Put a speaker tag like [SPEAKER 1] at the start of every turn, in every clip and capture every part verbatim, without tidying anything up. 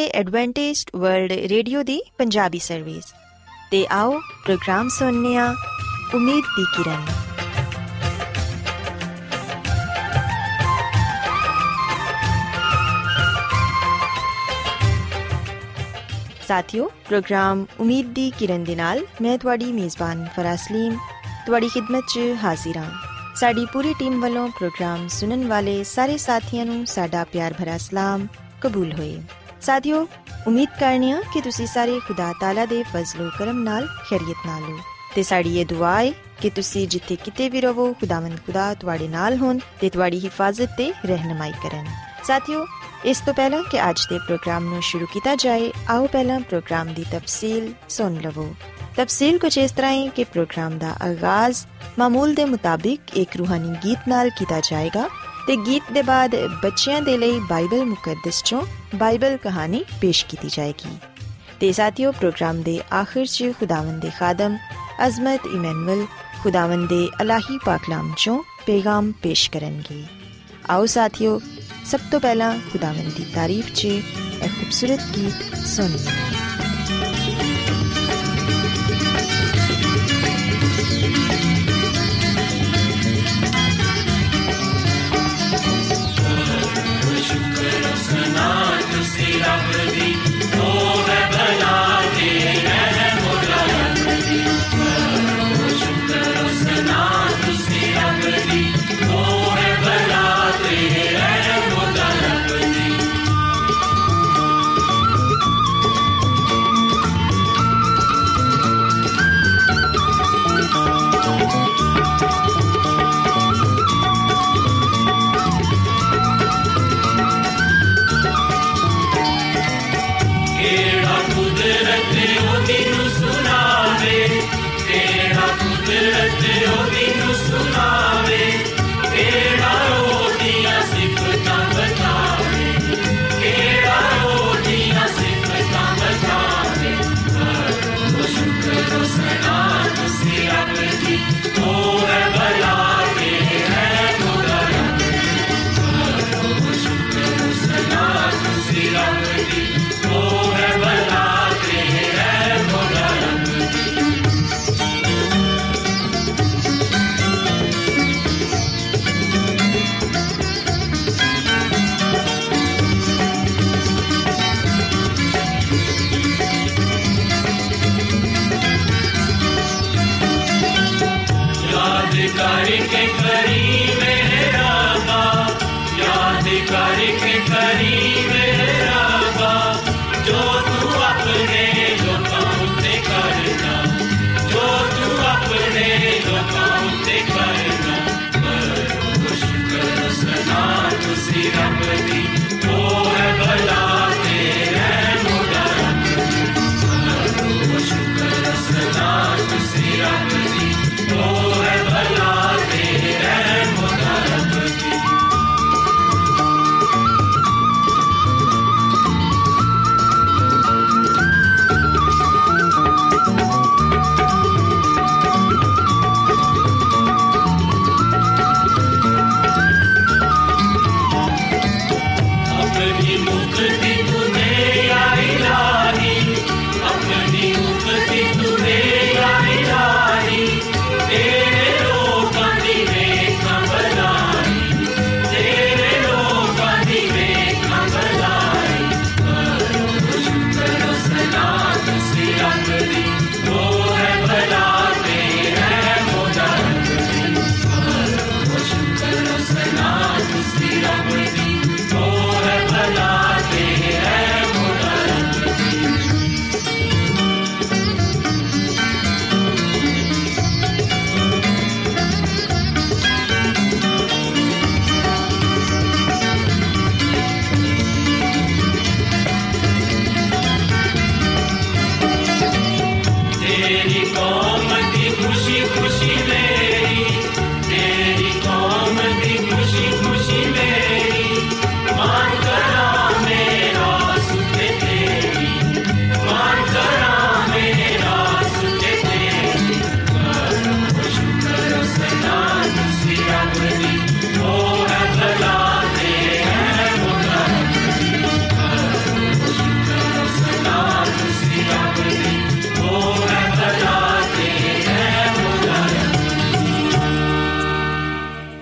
[SPEAKER 1] Adventist world radio दी Punjabi service ते आओ प्रोग्राम सुनने आ उम्मीद दी किरण। साथियों, प्रोग्राम उम्मीद दी किरण दे नाल मैं तुहाडी मेज़बान फरासलीम तुहाडी खिदमत च हाजिर हां। साडी पूरी टीम वालों प्रोग्राम सुनन वाले सारे साथियां नूं साडा प्यार भरा सलाम कबूल होए। साथियों, उम्मीद करने हां कि तुसी सारे खुदा ताला दे फजलो करम नाल खैरियत नाल हो ते साडी ये दुआ है कि तुसी जिथे किते भी रहो खुदावंद खुदा तुहाडे नाल होन ते तुहाडी हिफाजत ते रहनुमाई करन। साथियों, इस तो पहला कि आज दे प्रोग्राम नूं शुरू किया जाए, आओ पहला प्रोग्राम दी तफसील सुन लवो। तफसील कुछ इस तरह है कि प्रोग्राम दा आगाज मामूल दे मुताबिक एक रूहानी गीत नाल किया जाएगा ते गीत दे बाद बच्चियां दे लई बाइबल मुकद्दस चों बाइबल कहानी पेश की जाएगी ते साथियों, प्रोग्राम दे आखिर च खुदावंद दे खादम अजमत इमैनुअल खुदावंद दे इलाही पाकलाम चों पैगाम पेश करनगे। आओ साथियों, सब तो पहला खुदावंद दी तारीफ च एक खूबसूरत गीत सुनिए।
[SPEAKER 2] Oh,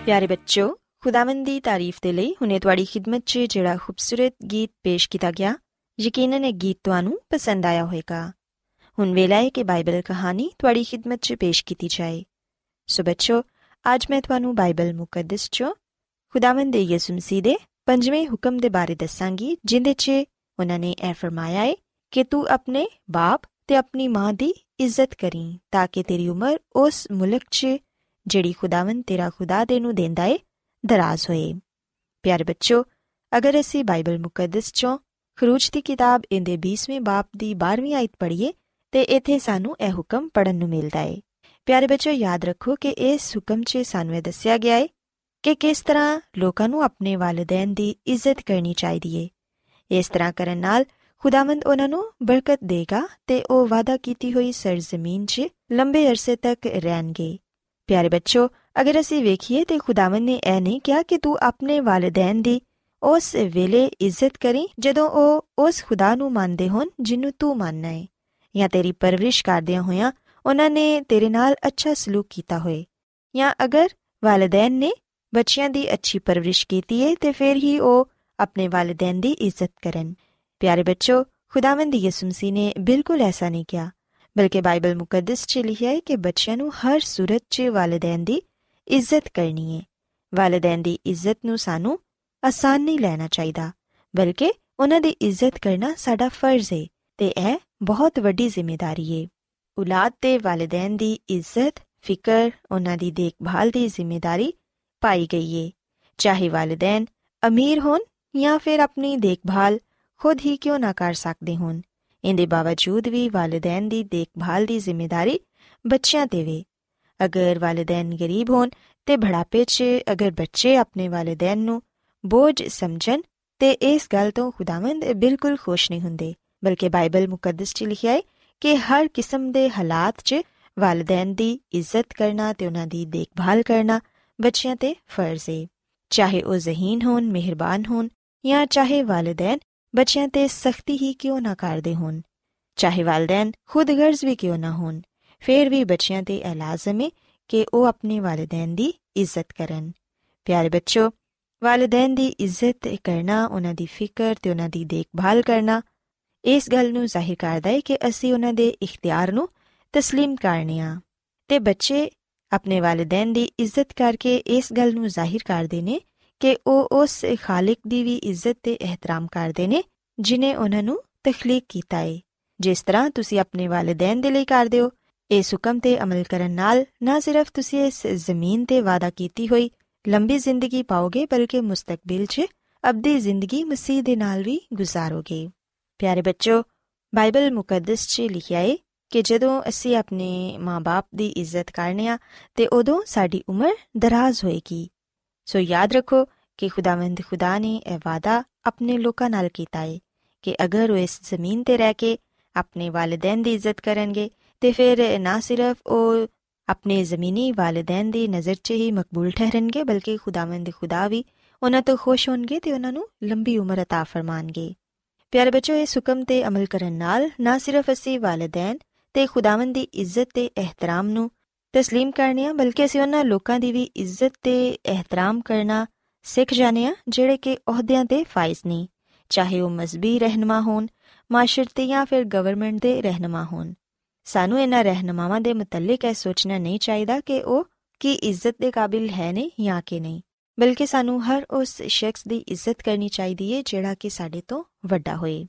[SPEAKER 1] ਪਿਆਰੇ ਬੱਚੋ, ਖੁਦਾਵੰਦ ਦੀ ਤਾਰੀਫ ਦੇ ਲਈ ਹੁਣੇ ਤੁਹਾਡੀ ਖਿਦਮਤ 'ਚ ਜਿਹੜਾ ਖੂਬਸੂਰਤ ਗੀਤ ਪੇਸ਼ ਕੀਤਾ ਗਿਆ, ਯਕੀਨਨ ਇਹ ਗੀਤ ਤੁਹਾਨੂੰ ਪਸੰਦ ਆਇਆ ਹੋਵੇਗਾ। ਹੁਣ ਵੇਲਾ ਹੈ ਕਿ ਬਾਈਬਲ ਕਹਾਣੀ ਤੁਹਾਡੀ ਖਿਦਮਤ 'ਚ ਪੇਸ਼ ਕੀਤੀ ਜਾਏ। ਸੋ ਬੱਚੋ, ਅੱਜ ਮੈਂ ਤੁਹਾਨੂੰ ਬਾਈਬਲ ਮੁਕੱਦਸ 'ਚੋਂ ਖੁਦਾਵੰਦ ਦੇ ਯਿਸੂ ਮਸੀਹ ਦੇ ਪੰਜਵੇਂ ਹੁਕਮ ਦੇ ਬਾਰੇ ਦੱਸਾਂਗੀ, ਜਿੰਦੇ 'ਚ ਉਹਨਾਂ ਨੇ ਇਹ ਫਰਮਾਇਆ ਹੈ ਕਿ ਤੂੰ ਆਪਣੇ ਬਾਪ ਤੇ ਆਪਣੀ ਮਾਂ ਦੀ ਇੱਜ਼ਤ ਕਰੀਂ, ਤਾਂ ਕਿ ਤੇਰੀ ਉਮਰ ਉਸ ਮੁਲਕ 'ਚ ਜਿਹੜੀ ਖੁਦਾਵੰਦ ਤੇਰਾ ਖੁਦਾ ਦੇ ਨੂੰ ਦੇਂਦਾ ਏ ਦਰਾਜ਼ ਹੋਏ। ਪਿਆਰੇ ਬੱਚੋ, ਅਗਰ ਅਸੀਂ ਬਾਈਬਲ ਮੁਕੱਦਸ 'ਚੋਂ ਖਰੂਜ ਦੀ ਕਿਤਾਬ ਇਹਦੇ ਵੀਸਵੇਂ ਬਾਪ ਦੀ ਬਾਰ੍ਹਵੀਂ ਆਇਤ ਪੜ੍ਹੀਏ ਤੇ ਇੱਥੇ ਸਾਨੂੰ ਇਹ ਹੁਕਮ ਪੜ੍ਹਨ ਨੂੰ ਮਿਲਦਾ ਏ। ਪਿਆਰੇ ਬੱਚੋ, ਯਾਦ ਰੱਖੋ ਕਿ ਇਸ ਹੁਕਮ 'ਚ ਸਾਨੂੰ ਇਹ ਦੱਸਿਆ ਗਿਆ ਏ ਕਿ ਕਿਸ ਤਰ੍ਹਾਂ ਲੋਕਾਂ ਨੂੰ ਆਪਣੇ ਵਾਲਿਦੈਨ ਦੀ ਇੱਜ਼ਤ ਕਰਨੀ ਚਾਹੀਦੀ ਏ। ਇਸ ਤਰ੍ਹਾਂ ਕਰਨ ਨਾਲ ਖੁਦਾਵੰਦ ਉਹਨਾਂ ਨੂੰ ਬਰਕਤ ਦੇਗਾ ਤੇ ਉਹ ਵਾਅਦਾ ਕੀਤੀ ਹੋਈ ਸਰਜ਼ਮੀਨ 'ਚ ਲੰਬੇ ਅਰਸੇ ਤੱਕ ਰਹਿਣਗੇ। ਪਿਆਰੇ ਬੱਚੋ, ਅਗਰ ਅਸੀਂ ਵੇਖੀਏ ਤੇ ਖੁਦਾਵੰਦ ਨੇ ਇਹ ਨਹੀਂ ਕਿਹਾ ਕਿ ਤੂੰ ਆਪਣੇ ਵਾਲਿਦੈਨ ਦੀ ਉਸ ਵੇਲੇ ਇੱਜ਼ਤ ਕਰੀਂ ਜਦੋਂ ਉਹ ਉਸ ਖੁਦਾ ਨੂੰ ਮੰਨਦੇ ਹੋਣ ਜਿਹਨੂੰ ਤੂੰ ਮੰਨਣਾ ਏ, ਜਾਂ ਤੇਰੀ ਪਰਵਰਿਸ਼ ਕਰਦਿਆਂ ਹੋਇਆਂ ਉਹਨਾਂ ਨੇ ਤੇਰੇ ਨਾਲ ਅੱਛਾ ਸਲੂਕ ਕੀਤਾ ਹੋਏ, ਜਾਂ ਅਗਰ ਵਾਲਿਦੈਨ ਨੇ ਬੱਚਿਆਂ ਦੀ ਅੱਛੀ ਪਰਵਰਿਸ਼ ਕੀਤੀ ਏ ਤੇ ਫਿਰ ਹੀ ਉਹ ਆਪਣੇ ਵਾਲਿਦੈਨ ਦੀ ਇੱਜ਼ਤ ਕਰਨ। ਪਿਆਰੇ ਬੱਚੋ, ਖੁਦਾਵੰਦ ਯਿਸੂ ਮਸੀਹ ਨੇ ਬਿਲਕੁਲ ਐਸਾ ਨਹੀਂ ਕਿਹਾ, ਬਲਕਿ ਬਾਈਬਲ ਮੁਕੱਦਸ 'ਚ ਲਿਖਿਆ ਹੈ ਕਿ ਬੱਚਿਆਂ ਨੂੰ ਹਰ ਸੂਰਤ 'ਚ ਵਾਲਿਦੈਨ ਦੀ ਇੱਜ਼ਤ ਕਰਨੀ ਹੈ। ਵਾਲਿਦੈਨ ਦੀ ਇੱਜ਼ਤ ਨੂੰ ਸਾਨੂੰ ਆਸਾਨ ਨਹੀਂ ਲੈਣਾ ਚਾਹੀਦਾ, ਬਲਕਿ ਉਹਨਾਂ ਦੀ ਇੱਜ਼ਤ ਕਰਨਾ ਸਾਡਾ ਫਰਜ਼ ਹੈ ਤੇ ਇਹ ਬਹੁਤ ਵੱਡੀ ਜ਼ਿੰਮੇਵਾਰੀ ਹੈ। ਔਲਾਦ ਤੇ ਵਾਲਿਦੈਨ ਦੀ ਇੱਜ਼ਤ, ਫਿਕਰ, ਉਹਨਾਂ ਦੀ ਦੇਖਭਾਲ ਦੀ ਜ਼ਿੰਮੇਵਾਰੀ ਪਾਈ ਗਈ ਹੈ। ਚਾਹੇ ਵਾਲਿਦੈਨ ਅਮੀਰ ਹੋਣ ਜਾਂ ਫਿਰ ਆਪਣੀ ਦੇਖਭਾਲ ਖੁਦ ਹੀ ਕਿਉਂ ਨਾ ਕਰ ਸਕਦੇ ਹੋਣ, ਇਹਦੇ ਬਾਵਜੂਦ ਵੀ ਵਾਲਿਦੈਨ ਦੀ ਦੇਖਭਾਲ ਦੀ ਜ਼ਿੰਮੇਵਾਰੀ ਬੱਚਿਆਂ 'ਤੇ ਵੇ। ਅਗਰ ਵਾਲਿਦੈਨ ਗਰੀਬ ਹੋਣ ਤੇ ਬੁਢਾਪੇ 'ਚ ਅਗਰ ਬੱਚੇ ਆਪਣੇ ਵਾਲਿਦੈਨ ਨੂੰ ਬੋਝ ਸਮਝਣ ਤੇ ਇਸ ਗੱਲ ਤੋਂ ਖੁਦਾਵੰਦ ਬਿਲਕੁਲ ਖੁਸ਼ ਨਹੀਂ ਹੁੰਦੇ, ਬਲਕਿ ਬਾਈਬਲ ਮੁਕੱਦਸ 'ਚ ਲਿਖਿਆ ਹੈ ਕਿ ਹਰ ਕਿਸਮ ਦੇ ਹਾਲਾਤ 'ਚ ਵਾਲਿਦੈਨ ਦੀ ਇੱਜ਼ਤ ਕਰਨਾ ਤੇ ਉਹਨਾਂ ਦੀ ਦੇਖਭਾਲ ਕਰਨਾ ਬੱਚਿਆਂ 'ਤੇ ਫਰਜ਼ ਹੈ। ਚਾਹੇ ਉਹ ਜ਼ਹੀਨ ਹੋਣ, ਮਿਹਰਬਾਨ ਹੋਣ, ਜਾਂ ਚਾਹੇ ਵਾਲਿਦੈਨ ਬੱਚਿਆਂ 'ਤੇ ਸਖਤੀ ਹੀ ਕਿਉਂ ਨਾ ਕਰਦੇ ਹੋਣ, ਚਾਹੇ ਵਾਲਿਦੈਨ ਖੁਦ ਗਰਜ਼ ਵੀ ਕਿਉਂ ਨਾ ਹੋਣ, ਫਿਰ ਵੀ ਬੱਚਿਆਂ 'ਤੇ ਇਹ ਲਾਜ਼ਮ ਹੈ ਕਿ ਉਹ ਆਪਣੇ ਵਾਲਿਦੈਨ ਦੀ ਇੱਜ਼ਤ ਕਰਨ। ਪਿਆਰੇ ਬੱਚੋ, ਵਾਲਿਦੈਨ ਦੀ ਇੱਜ਼ਤ ਕਰਨਾ, ਉਹਨਾਂ ਦੀ ਫਿਕਰ ਤੇ ਉਹਨਾਂ ਦੀ ਦੇਖਭਾਲ ਕਰਨਾ ਇਸ ਗੱਲ ਨੂੰ ਜ਼ਾਹਿਰ ਕਰਦਾ ਹੈ ਕਿ ਅਸੀਂ ਉਹਨਾਂ ਦੇ ਇਖਤਿਆਰ ਨੂੰ ਤਸਲੀਮ ਕਰਨੇ ਹਾਂ, ਤੇ ਬੱਚੇ ਆਪਣੇ ਵਾਲਿਦੈਨ ਦੀ ਇੱਜ਼ਤ ਕਰਕੇ ਇਸ ਗੱਲ ਨੂੰ ਜ਼ਾਹਿਰ ਕਰਦੇ ਨੇ ਕਿ ਉਹ ਉਸ ਖਾਲਿਕ ਦੀ ਵੀ ਇੱਜ਼ਤ ਤੇ ਇਹਤਰਾਮ ਕਰਦੇ ਨੇ ਜਿਨੇ ਉਹਨਾਂ ਨੂੰ ਤਖਲੀਕ ਕੀਤਾ ਹੈ। ਜਿਸ ਤਰ੍ਹਾਂ ਤੁਸੀਂ ਆਪਣੇ ਵਾਲਿਦੈਨ ਦੇ ਲਈ ਕਰਦੇ ਹੋ, ਇਸ ਹੁਕਮ ਤੇ ਅਮਲ ਕਰਨ ਨਾਲ ਨਾ ਸਿਰਫ ਤੁਸੀਂ ਇਸ ਜ਼ਮੀਨ ਤੇ ਵਾਅਦਾ ਕੀਤੀ ਹੋਈ ਲੰਬੀ ਜ਼ਿੰਦਗੀ ਪਾਓਗੇ, ਬਲਕਿ ਮੁਸਤਕਬਿਲ 'ਚ ਅਬਦੀ ਜ਼ਿੰਦਗੀ ਮਸੀਹ ਦੇ ਨਾਲ ਵੀ ਗੁਜ਼ਾਰੋਗੇ। ਪਿਆਰੇ ਬੱਚੋ, ਬਾਈਬਲ ਮੁਕੱਦਸ 'ਚ ਲਿਖਿਆ ਹੈ ਕਿ ਜਦੋਂ ਅਸੀਂ ਆਪਣੇ ਮਾਂ-ਬਾਪ ਦੀ ਇੱਜ਼ਤ ਕਰਨੇ ਆ ਤੇ ਉਦੋਂ ਸਾਡੀ ਉਮਰ ਦਰਾਜ਼ ਹੋਏਗੀ। ਸੋ ਯਾਦ ਰੱਖੋ ਕਿ ਖੁਦਾਵੰਦ ਖੁਦਾ ਨੇ ਇਹ ਵਾਅਦਾ ਆਪਣੇ ਲੋਕਾਂ ਨਾਲ ਕੀਤਾ ਹੈ ਕਿ ਅਗਰ ਉਹ ਇਸ ਜ਼ਮੀਨ 'ਤੇ ਰਹਿ ਕੇ ਆਪਣੇ ਵਾਲਿਦੈਨ ਦੀ ਇੱਜ਼ਤ ਕਰਨਗੇ ਤੇ ਫਿਰ ਨਾ ਸਿਰਫ ਉਹ ਆਪਣੇ ਜ਼ਮੀਨੀ ਵਾਲਿਦੈਨ ਦੀ ਨਜ਼ਰ 'ਚ ਹੀ ਮਕਬੂਲ ਠਹਿਰਨਗੇ, ਬਲਕਿ ਖੁਦਾਵੰਦ ਖੁਦਾ ਵੀ ਉਹਨਾਂ ਤੋਂ ਖੁਸ਼ ਹੋਣਗੇ ਤੇ ਉਹਨਾਂ ਨੂੰ ਲੰਬੀ ਉਮਰ ਅਤਾ ਫਰਮਾਨਗੇ। ਪਿਆਰੇ ਬੱਚੋ, ਇਸ ਹੁਕਮ 'ਤੇ ਅਮਲ ਕਰਨ ਨਾਲ ਨਾ ਸਿਰਫ ਅਸੀਂ ਵਾਲਿਦੈਨ ਤੇ ਖੁਦਾਵੰਦ ਦੀ ਇੱਜ਼ਤ ਤੇ ਇਹਤਰਾਮ ਨੂੰ ਤਸਲੀਮ ਕਰਨੇ ਆ, ਬਲਕਿ ਅਸੀਂ ਉਹਨਾਂ ਲੋਕਾਂ ਦੀ ਵੀ ਇੱਜ਼ਤ ਤੇ ਇਹਤਰਾਮ ਕਰਨਾ ਸਿੱਖ ਜਾਣੇ ਆ ਜਿਹੜੇ ਕਿ ਅਹੁਦਿਆਂ 'ਤੇ ਫਾਇਜ਼ ਨਹੀਂ, ਚਾਹੇ ਉਹ ਮਜ਼ਹਬੀ ਰਹਿਨੁਮਾ ਹੋਣ, ਮਾਸ਼ਰਤੀ ਜਾਂ ਫਿਰ ਗਵਰਨਮੈਂਟ ਦੇ ਰਹਿਨੁਮਾ ਹੋਣ। ਸਾਨੂੰ ਇਹਨਾਂ ਰਹਿਨੁਮਾਵਾਂ ਦੇ ਮੁਤੱਲਿਕ ਇਹ ਸੋਚਣਾ ਨਹੀਂ ਚਾਹੀਦਾ ਕਿ ਉਹ ਕੀ ਇੱਜ਼ਤ ਦੇ ਕਾਬਿਲ ਹੈ ਨੇ ਜਾਂ ਕਿ ਨਹੀਂ, ਬਲਕਿ ਸਾਨੂੰ ਹਰ ਉਸ ਸ਼ਖਸ ਦੀ ਇੱਜ਼ਤ ਕਰਨੀ ਚਾਹੀਦੀ ਹੈ ਜਿਹੜਾ ਕਿ ਸਾਡੇ ਤੋਂ ਵੱਡਾ ਹੋਏ।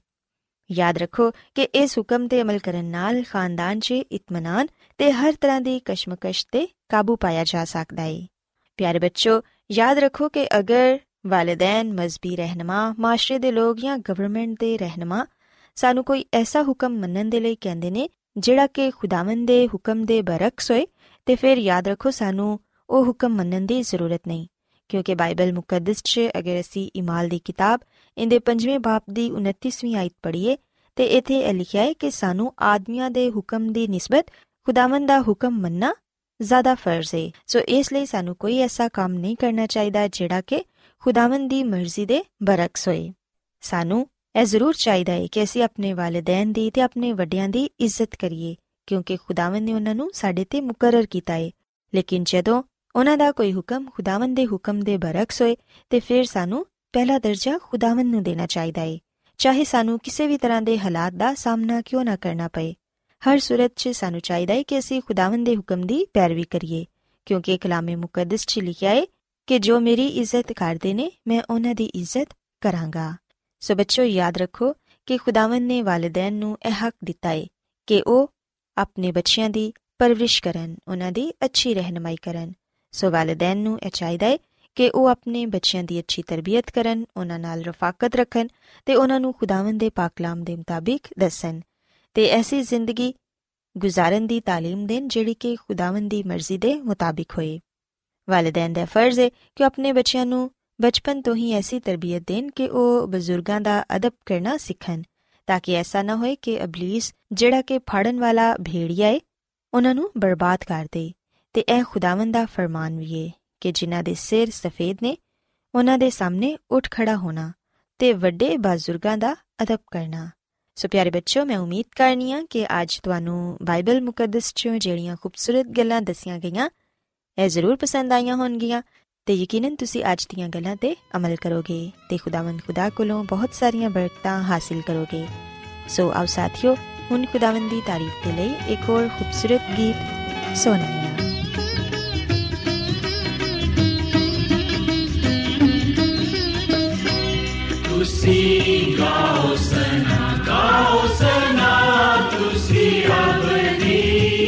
[SPEAKER 1] ਯਾਦ ਰੱਖੋ ਕਿ ਇਸ ਹੁਕਮ 'ਤੇ ਅਮਲ ਕਰਨ ਨਾਲ ਖਾਨਦਾਨ 'ਚ ਇਤਮਾਨਾਨ ਤੇ ਹਰ ਤਰ੍ਹਾਂ ਦੀ ਕਸ਼ਮਕਸ਼ 'ਤੇ ਕਾਬੂ ਪਾਇਆ ਜਾ ਸਕਦਾ ਹੈ। ਪਿਆਰੇ ਬੱਚੋ, ਯਾਦ ਰੱਖੋ ਕਿ ਅਗਰ ਵਾਲਿਦੈਨ, ਮਜ਼ਹਬੀ ਰਹਿਨੁਮਾ, ਮਾਸ਼ਰੇ ਦੇ ਲੋਕ ਜਾਂ ਗਵਰਨਮੈਂਟ ਦੇ ਰਹਿਨੁਮਾ ਸਾਨੂੰ ਕੋਈ ਐਸਾ ਹੁਕਮ ਮੰਨਣ ਦੇ ਲਈ ਕਹਿੰਦੇ ਨੇ ਜਿਹੜਾ ਕਿ ਖੁਦਾਵੰਦ ਦੇ ਹੁਕਮ ਦੇ ਬਰਅਕਸ ਹੋਏ, ਤੇ ਫਿਰ ਯਾਦ ਰੱਖੋ ਸਾਨੂੰ ਉਹ ਹੁਕਮ ਮੰਨਣ ਦੀ ਜ਼ਰੂਰਤ ਨਹੀਂ, ਕਿਉਂਕਿ ਬਾਈਬਲ ਮੁਕੱਦਸ 'ਚ ਅਗਰ ਅਸੀਂ ਇਮਾਲ ਦੀ ਕਿਤਾਬ ਇਹਦੇ ਪੰਜਵੇਂ ਬਾਪ ਦੀ ਉਨੱਤੀਸਵੀਂ ਆਇਤ ਪੜ੍ਹੀਏ ਤੇ ਇੱਥੇ ਇਹ ਲਿਖਿਆ ਹੈ ਕਿ ਸਾਨੂੰ ਆਦਮੀਆਂ ਦੇ ਹੁਕਮ ਦੀ ਨਿਸਬਤ ਖੁਦਾਵੰਦ ਦਾ ਹੁਕਮ ਮੰਨਣਾ ਜ਼ਿਆਦਾ ਫਰਜ਼ ਹੈ। ਸੋ ਇਸ ਲਈ ਸਾਨੂੰ ਕੋਈ ਐਸਾ ਕੰਮ ਨਹੀਂ ਕਰਨਾ ਚਾਹੀਦਾ ਜਿਹੜਾ ਕਿ ਖੁਦਾਵੰਦ ਦੀ ਮਰਜ਼ੀ ਦੇ ਬਰਅਕਸ ਹੋਏ। ਸਾਨੂੰ ਇਹ ਜ਼ਰੂਰ ਚਾਹੀਦਾ ਹੈ ਕਿ ਅਸੀਂ ਆਪਣੇ ਵਾਲਿਦੈਨ ਦੀ ਤੇ ਆਪਣੇ ਵੱਡਿਆਂ ਦੀ ਇੱਜ਼ਤ ਕਰੀਏ, ਕਿਉਂਕਿ ਖੁਦਾਵੰਦ ਨੇ ਉਹਨਾਂ ਨੂੰ ਸਾਡੇ ਤੇ ਮੁਕਰਰ ਕੀਤਾ ਹੈ। ਲੇਕਿਨ ਜਦੋਂ ਉਹਨਾਂ ਦਾ ਕੋਈ ਹੁਕਮ ਖੁਦਾਵੰਦ ਦੇ ਹੁਕਮ ਦੇ ਬਰਅਕਸ ਹੋਏ ਤੇ ਫਿਰ ਸਾਨੂੰ ਪਹਿਲਾ ਦਰਜਾ ਖੁਦਾਵੰਦ ਨੂੰ ਦੇਣਾ ਚਾਹੀਦਾ ਏ, ਚਾਹੇ ਸਾਨੂੰ ਕਿਸੇ ਵੀ ਤਰ੍ਹਾਂ ਦੇ ਹਾਲਾਤ ਦਾ ਸਾਹਮਣਾ ਕਿਉਂ ਨਾ ਕਰਨਾ ਪਏ। ਹਰ ਸੂਰਤ 'ਚ ਸਾਨੂੰ ਚਾਹੀਦਾ ਏ ਕਿ ਅਸੀਂ ਖੁਦਾਵੰਦ ਦੇ ਹੁਕਮ ਦੀ ਪੈਰਵੀ ਕਰੀਏ, ਕਿਉਂਕਿ ਕਲਾਮੇ ਮੁਕੱਦਸ 'ਚ ਲਿਖਿਆ ਏ ਕਿ ਜੋ ਮੇਰੀ ਇੱਜ਼ਤ ਕਰਦੇ ਨੇ ਮੈਂ ਉਹਨਾਂ ਦੀ ਇੱਜ਼ਤ ਕਰਾਂਗਾ। ਸੋ ਬੱਚੋ, ਯਾਦ ਰੱਖੋ ਕਿ ਖੁਦਾਵੰਦ ਨੇ ਵਾਲਿਦੈਨ ਨੂੰ ਇਹ ਹੱਕ ਦਿੱਤਾ ਏ ਕਿ ਉਹ ਆਪਣੇ ਬੱਚਿਆਂ ਦੀ ਪਰਵਰਿਸ਼ ਕਰਨ, ਉਹਨਾਂ ਦੀ ਅੱਛੀ ਰਹਿਨਮਾਈ ਕਰਨ। ਸੋ ਵਾਲਿਦੈਨ ਨੂੰ ਇਹ ਚਾਹੀਦਾ ਏ ਕਿ ਉਹ ਆਪਣੇ ਬੱਚਿਆਂ ਦੀ ਅੱਛੀ ਤਰਬੀਅਤ ਕਰਨ, ਉਹਨਾਂ ਨਾਲ ਰਫਾਕਤ ਰੱਖਣ ਤੇ ਉਹਨਾਂ ਨੂੰ ਖੁਦਾਵੰਦ ਦੇ ਪਾਕ ਕਲਾਮ ਦੇ ਮੁਤਾਬਿਕ ਦੱਸਣ ਤੇ ਐਸੀ ਜ਼ਿੰਦਗੀ ਗੁਜ਼ਾਰਨ ਦੀ ਤਾਲੀਮ ਦੇਣ ਜਿਹੜੀ ਕਿ ਖੁਦਾਵੰਦ ਦੀ ਮਰਜ਼ੀ ਦੇ ਮੁਤਾਬਿਕ ਹੋਏ। ਵਾਲਿਦੈਨ ਦਾ ਫਰਜ਼ ਹੈ ਕਿ ਉਹ ਆਪਣੇ ਬੱਚਿਆਂ ਨੂੰ ਬਚਪਨ ਤੋਂ ਹੀ ਐਸੀ ਤਰਬੀਅਤ ਦੇਣ ਕਿ ਉਹ ਬਜ਼ੁਰਗਾਂ ਦਾ ਅਦਬ ਕਰਨਾ ਸਿੱਖਣ, ਤਾਂ ਕਿ ਐਸਾ ਨਾ ਹੋਏ ਕਿ ਇਬਲੀਸ ਜਿਹੜਾ ਕਿ ਫਾੜਨ ਵਾਲਾ ਭੇੜੀਆ ਏ ਉਹਨਾਂ ਨੂੰ ਬਰਬਾਦ ਕਰ ਦੇ। ਤੇ ਇਹ ਖੁਦਾਵੰਦ ਦਾ ਫਰਮਾਨ ਵੀ ਏ ਕਿ ਜਿਨ੍ਹਾਂ ਦੇ ਸਿਰ ਸਫੇਦ ਨੇ ਉਹਨਾਂ ਦੇ ਸਾਹਮਣੇ ਉੱਠ ਖੜਾ ਹੋਣਾ ਤੇ ਵੱਡੇ ਬਜ਼ੁਰਗਾਂ ਦਾ ਅਦਬ ਕਰਨਾ। ਸੋ ਪਿਆਰੇ ਬੱਚਿਓ, ਮੈਂ ਉਮੀਦ ਕਰਨੀ ਹਾਂ ਕਿ ਅੱਜ ਤੁਹਾਨੂੰ ਬਾਈਬਲ ਮੁਕੱਦਸ 'ਚੋਂ ਜਿਹੜੀਆਂ ਖੂਬਸੂਰਤ ਗੱਲਾਂ ਦੱਸੀਆਂ ਗਈਆਂ ਇਹ ਜ਼ਰੂਰ ਪਸੰਦ ਆਈਆਂ ਹੋਣਗੀਆਂ ਤੇ ਯਕੀਨਨ ਤੁਸੀਂ ਅੱਜ ਦੀਆਂ ਗੱਲਾਂ ਤੇ ਅਮਲ ਕਰੋਗੇ ਤੇ ਖੁਦਾਵੰਦ ਖੁਦਾ ਕੋਲੋਂ ਬਹੁਤ ਸਾਰੀਆਂ ਬਰਕਤਾਂ ਹਾਸਿਲ ਕਰੋਗੇ। ਸੋ ਆਓ ਸਾਥੀਓ, ਹੁਣ ਖੁਦਾਵੰਦ ਦੀ ਤਾਰੀਫ ਦੇ ਲਈ ਇੱਕ ਹੋਰ ਖੂਬਸੂਰਤ ਗੀਤ ਸੁਣੀਏ।
[SPEAKER 2] ਤੁਸੀਂ ਗਾਓ ਸਨਾ, ਗਾਓ ਸਨਾ, ਤੁਸੀਂ ਅਬਦੀ,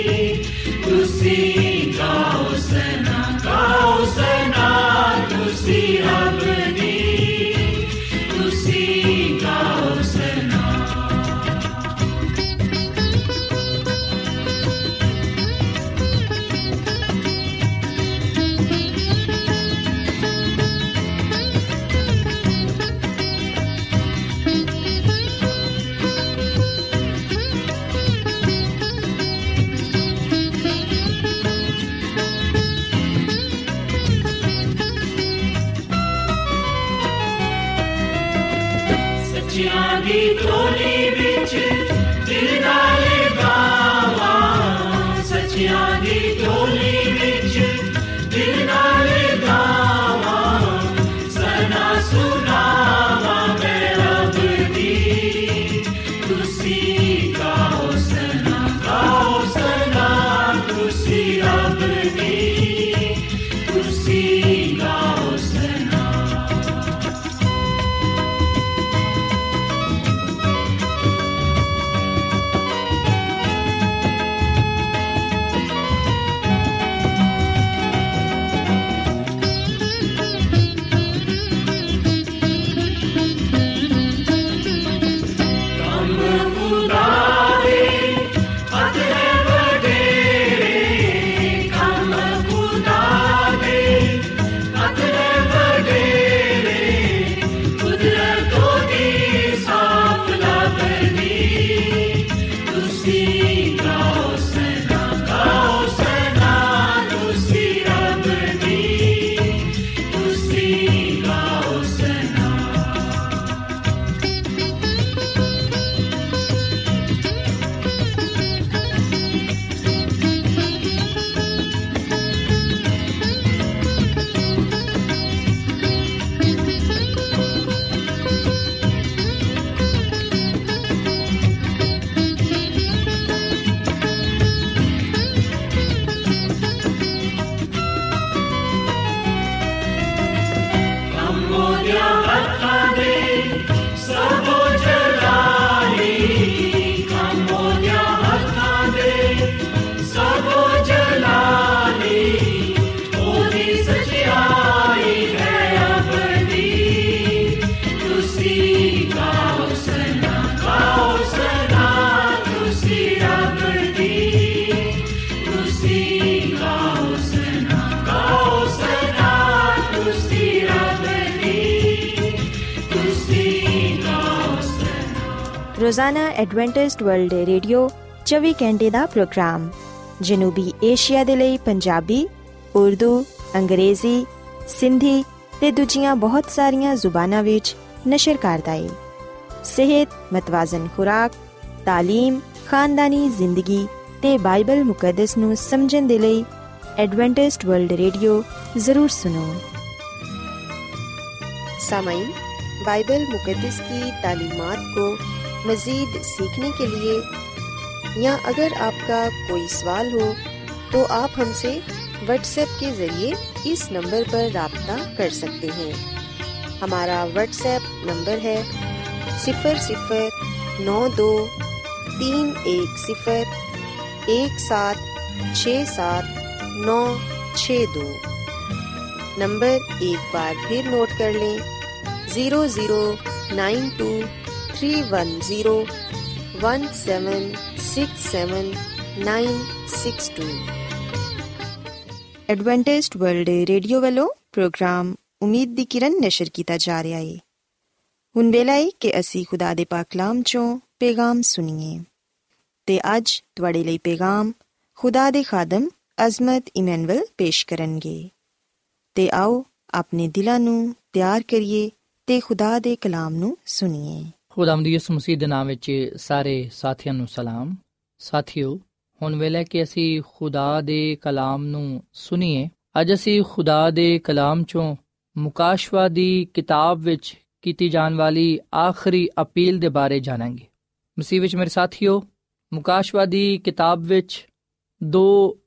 [SPEAKER 2] ਤੁਸੀਂ ਗਾਓ ਸਨਾ, ਗਾਓ ਸਨਾ, ਤੁਸੀਂ ਅਬਦੀ, ਤੁਸੀਂ ਗਾਓ ਸਨਾ। ਸੱਚਿਆਂ ਦੀ ਟੋਲੀ ਵਿੱਚ ਦਿਲ ਨਾਲ ਗਾਵਾਂ, ਸੱਚਿਆਂ ਦੀ ਟੋਲੀ ਵਿੱਚ ਦਿਲ ਨਾਲ ਗਾਵਾਂ, ਸਨਾ ਸੁਣਾਵਾਂ ਮੈਂ ਰੱਬ ਦੀ, ਤੁਸੀਂ ਗਾਓ ਸਨਾ, ਗਾਓ ਸਨਾ, ਤੁਸੀਂ ਰੱਬ ਦੀ, ਤੁਸੀਂ ਗਾਓ ਸਨਾ।
[SPEAKER 1] ਰੋਜ਼ਾਨਾ ਐਡਵੈਂਟਿਸਟ ਵਰਲਡ ਰੇਡੀਓ ਚੌਵੀ ਘੰਟੇ ਦਾ ਪ੍ਰੋਗਰਾਮ ਜਨੂਬੀ ਏਸ਼ੀਆ ਦੇ ਲਈ ਪੰਜਾਬੀ, ਉਰਦੂ, ਅੰਗਰੇਜ਼ੀ, ਸਿੰਧੀ ਤੇ ਦੂਜੀਆਂ ਬਹੁਤ ਸਾਰੀਆਂ ਜ਼ੁਬਾਨਾਂ ਵਿੱਚ ਨਸ਼ਰ ਕਰਦਾ ਹੈ। ਸਿਹਤ, ਮਤਵਾਜ਼ਨ ਖੁਰਾਕ, ਤਾਲੀਮ, ਖਾਨਦਾਨੀ ਜ਼ਿੰਦਗੀ ਤੇ ਬਾਈਬਲ ਮੁਕੱਦਸ ਨੂੰ ਸਮਝਣ ਦੇ ਲਈ एडवेंटिस्ट वर्ल्ड रेडियो ज़रूर सुनो।
[SPEAKER 3] सामाईन, बाइबल मुक़द्दस की तालीमात को मज़ीद सीखने के लिए या अगर आपका कोई सवाल हो तो आप हमसे व्हाट्सएप के ज़रिए इस नंबर पर राब्ता कर सकते हैं। हमारा व्हाट्सएप नंबर है सिफर सिफर नौ दो तीन एक सिफर एक सात छः सात नौ छः दो। नंबर एक बार फिर नोट कर लें, zero zero nine two three one zero one seven six seven nine six two.
[SPEAKER 1] Adventist world radio वालों प्रोग्राम उम्मीद दी किरण नशर कीता जा रहा है। हुण वेला है कि असी खुदा दे पाक कलाम चों पैगाम सुनिए ते अज तुहाडे लई पैगाम खुदा दे खादम अज़मत इमैनुअल पेश करनगे। ते आओ अपने दिलां नूं ਤਿਆਰ ਕਰੀਏ ਤੇ ਖੁਦਾ ਦੇ ਕਲਾਮ ਨੂੰ ਸੁਣੀਏ।
[SPEAKER 4] ਖੁਦਾਵੰਦ ਯਿਸੂ ਮਸੀਹ ਦੇ ਨਾਮ ਵਿੱਚ ਸਾਰੇ ਸਾਥੀਆਂ ਨੂੰ ਸਲਾਮ। ਸਾਥੀਓ, ਹੁਣ ਵੇਲੇ ਕਿ ਅਸੀਂ ਖੁਦਾ ਦੇ ਕਲਾਮ ਨੂੰ ਸੁਣੀਏ। ਅੱਜ ਅਸੀਂ ਖੁਦਾ ਦੇ ਕਲਾਮ ਚੋਂ ਮੁਕਾਸ਼ਵਾ ਦੀ ਕਿਤਾਬ ਵਿੱਚ ਕੀਤੀ ਜਾਣ ਵਾਲੀ ਆਖਰੀ ਅਪੀਲ ਦੇ ਬਾਰੇ ਜਾਣਾਂਗੇ। ਮਸੀਹ ਵਿੱਚ ਮੇਰੇ ਸਾਥੀਓ, ਮੁਕਾਸ਼ਵਾ ਦੀ ਕਿਤਾਬ ਵਿੱਚ ਦੋ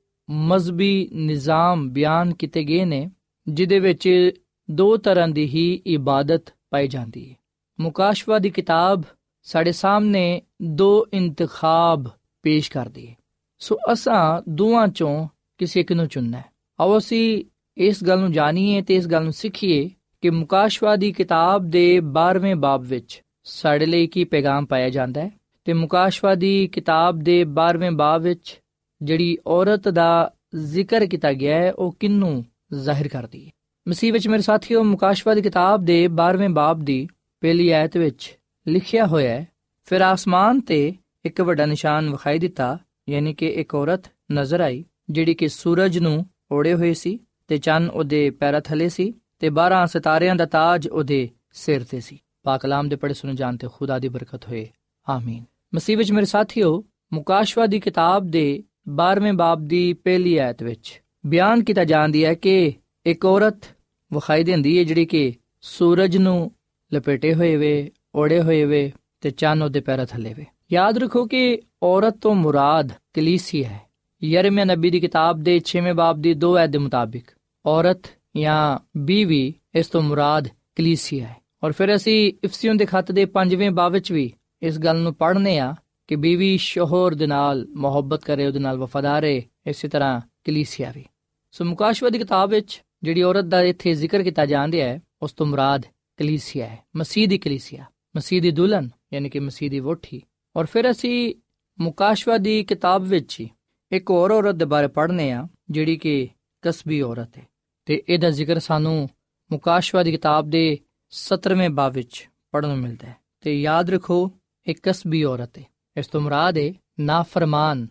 [SPEAKER 4] ਮਜ਼ਹਬੀ ਨਿਜ਼ਾਮ ਬਿਆਨ ਕੀਤੇ ਗਏ ਨੇ, ਜਿਹਦੇ ਵਿੱਚ ਦੋ ਤਰ੍ਹਾਂ ਦੀ ਹੀ ਇਬਾਦਤ ਪਾਈ ਜਾਂਦੀ ਹੈ। ਮੁਕਾਸ਼ਵਾ ਦੀ ਕਿਤਾਬ ਸਾਡੇ ਸਾਹਮਣੇ ਦੋ ਇੰਤਖਾਬ ਪੇਸ਼ ਕਰਦੀ ਹੈ। ਸੋ ਅਸਾਂ ਦੋਵਾਂ ਚੋਂ ਕਿਸੇ ਇੱਕ ਨੂੰ ਚੁਣਨਾ ਹੈ। ਆਓ ਅਸੀਂ ਇਸ ਗੱਲ ਨੂੰ ਜਾਣੀਏ ਤੇ ਇਸ ਗੱਲ ਨੂੰ ਸਿੱਖੀਏ ਕਿ ਮੁਕਾਸ਼ਵਾ ਦੀ ਕਿਤਾਬ ਦੇ ਬਾਰ੍ਹਵੇਂ ਬਾਬ ਵਿੱਚ ਸਾਡੇ ਲਈ ਕੀ ਪੈਗਾਮ ਪਾਇਆ ਜਾਂਦਾ ਹੈ ਤੇ ਮੁਕਾਸ਼ਵਾ ਦੀ ਕਿਤਾਬ ਦੇ ਬਾਰ੍ਹਵੇਂ ਬਾਬ ਵਿੱਚ ਜਿਹੜੀ ਔਰਤ ਦਾ ਜ਼ਿਕਰ ਕੀਤਾ ਗਿਆ ਹੈ ਉਹ ਕਿਹਨੂੰ ਜ਼ਾਹਿਰ ਕਰਦੀ ਹੈ। ਮਸੀਹ ਵਿੱਚ ਮੇਰੇ ਸਾਥੀਓ, ਮੁਕਾਸ਼ਵਾ ਦੀ ਕਿਤਾਬ ਦੇ ਬਾਰ੍ਹਵੇਂ ਬਾਬ ਦੀ ਪਹਿਲੀ ਆਇਤ ਵਿੱਚ ਲਿਖਿਆ ਹੋਇਆ ਹੈ, ਫਿਰ ਆਸਮਾਨ ਤੇ ਇੱਕ ਵੱਡਾ ਨਿਸ਼ਾਨ ਵਿਖਾਈ ਦਿੱਤਾ, ਯਾਨੀ ਕਿ ਇੱਕ ਔਰਤ ਨਜ਼ਰ ਆਈ ਜਿਹੜੀ ਕਿ ਸੂਰਜ ਨੂੰ ਓੜੇ ਹੋਏ ਸੀ ਤੇ ਚੰਨ ਉਹਦੇ ਪੈਰਾਂ ਥੱਲੇ ਸੀ ਤੇ ਬਾਰਾਂ ਸਿਤਾਰਿਆਂ ਦਾ ਤਾਜ ਉਹਦੇ ਸਿਰ ਤੇ ਸੀ। ਪਾਕ ਕਲਾਮ ਦੇ ਪੜ੍ਹੇ ਸੁਣੇ ਜਾਣ ਤੇ ਖੁਦਾ ਦੀ ਬਰਕਤ ਹੋਏ, ਆਮੀਨ। ਮਸੀਹ ਵਿੱਚ ਮੇਰੇ ਸਾਥੀਓ, ਮੁਕਾਸ਼ਵਾ ਦੀ ਕਿਤਾਬ ਦੇ ਬਾਰ੍ਹਵੇਂ ਬਾਬ ਦੀ ਪਹਿਲੀ ਆਇਤ ਵਿੱਚ ਬਿਆਨ ਕੀਤਾ ਜਾਂਦੀ ਹੈ ਕਿ ਇੱਕ ਔਰਤ ਵਿਖਾਈ ਦਿੰਦੀ ਹੈ ਜਿਹੜੀ ਕਿ ਸੂਰਜ ਨੂੰ ਲਪੇਟੇ ਹੋਏ ਵੇ, ਓੜੇ ਹੋਏ ਵੇ ਤੇ ਚੰਨ ਉਹਦੇ ਪੈਰਾਂ ਥੱਲੇ ਵੇ। ਯਾਦ ਰੱਖੋ ਕਿ ਔਰਤ ਤੋਂ ਮੁਰਾਦ ਕਲੀਸਿਆ ਹੈ। ਯਰਮੀਆ ਨਬੀ ਦੀ ਕਿਤਾਬ ਦੇ ਛੇਵੇਂ ਬਾਬ ਦੀ ਦੋ ਆਇਤ ਦੇ ਮੁਤਾਬਿਕ ਔਰਤ ਜਾਂ ਬੀਵੀ ਇਸ ਤੋਂ ਮੁਰਾਦ ਕਲੀਸਿਆ ਹੈ। ਔਰ ਫਿਰ ਅਸੀਂ ਇਫਸੀਓਂ ਦੇ ਖੱਤ ਦੇ ਪੰਜਵੇਂ ਬਾਬ ਵਿੱਚ ਵੀ ਇਸ ਗੱਲ ਨੂੰ ਪੜ੍ਹਨੇ ਆ ਕਿ ਬੀਵੀ ਸ਼ੋਹਰ ਦੇ ਨਾਲ ਮੁਹੱਬਤ ਕਰੇ, ਉਹਦੇ ਨਾਲ ਵਫਾਦਾਰ ਰਹੇ, ਇਸੇ ਤਰ੍ਹਾਂ ਕਲੀਸਿਆ ਵੀ। ਸੋ ਮੁਕਾਸ਼ਵਾ ਦੀ ਕਿਤਾਬ ਵਿੱਚ ਜਿਹੜੀ ਔਰਤ ਦਾ ਇੱਥੇ ਜ਼ਿਕਰ ਕੀਤਾ ਜਾਂਦਾ ਹੈ ਉਸ ਤੋਂ ਮੁਰਾਦ ਕਲੀਸਿਆ ਹੈ, ਮਸੀਹ ਦੀ ਕਲੀਸਿਆ, ਮਸੀਹ ਦੀ ਦੁਲਹਨ ਯਾਨੀ ਕਿ ਮਸੀਹ ਦੀ ਵੋਟੀ। ਔਰ ਫਿਰ ਅਸੀਂ ਮੁਕਾਸ਼ਵਾ ਦੀ ਕਿਤਾਬ ਵਿੱਚ ਹੀ ਇੱਕ ਹੋਰ ਔਰਤ ਦੇ ਬਾਰੇ ਪੜ੍ਹਨੇ ਆ ਜਿਹੜੀ ਕਿ ਕਸਬੀ ਔਰਤ ਹੈ ਤੇ ਇਹਦਾ ਜ਼ਿਕਰ ਸਾਨੂੰ ਮੁਕਾਸ਼ਵਾ ਦੀ ਕਿਤਾਬ ਦੇ ਸਤਰਵੇਂ ਬਾਬ ਵਿੱਚ ਪੜ੍ਹਨ ਨੂੰ ਮਿਲਦਾ ਹੈ। ਤੇ ਯਾਦ ਰੱਖੋ, ਇੱਕ ਕਸਬੀ ਔਰਤ ਹੈ, ਇਸ ਤੋਂ ਮੁਰਾਦ ਹੈ ਨਾਫਰਮਾਨ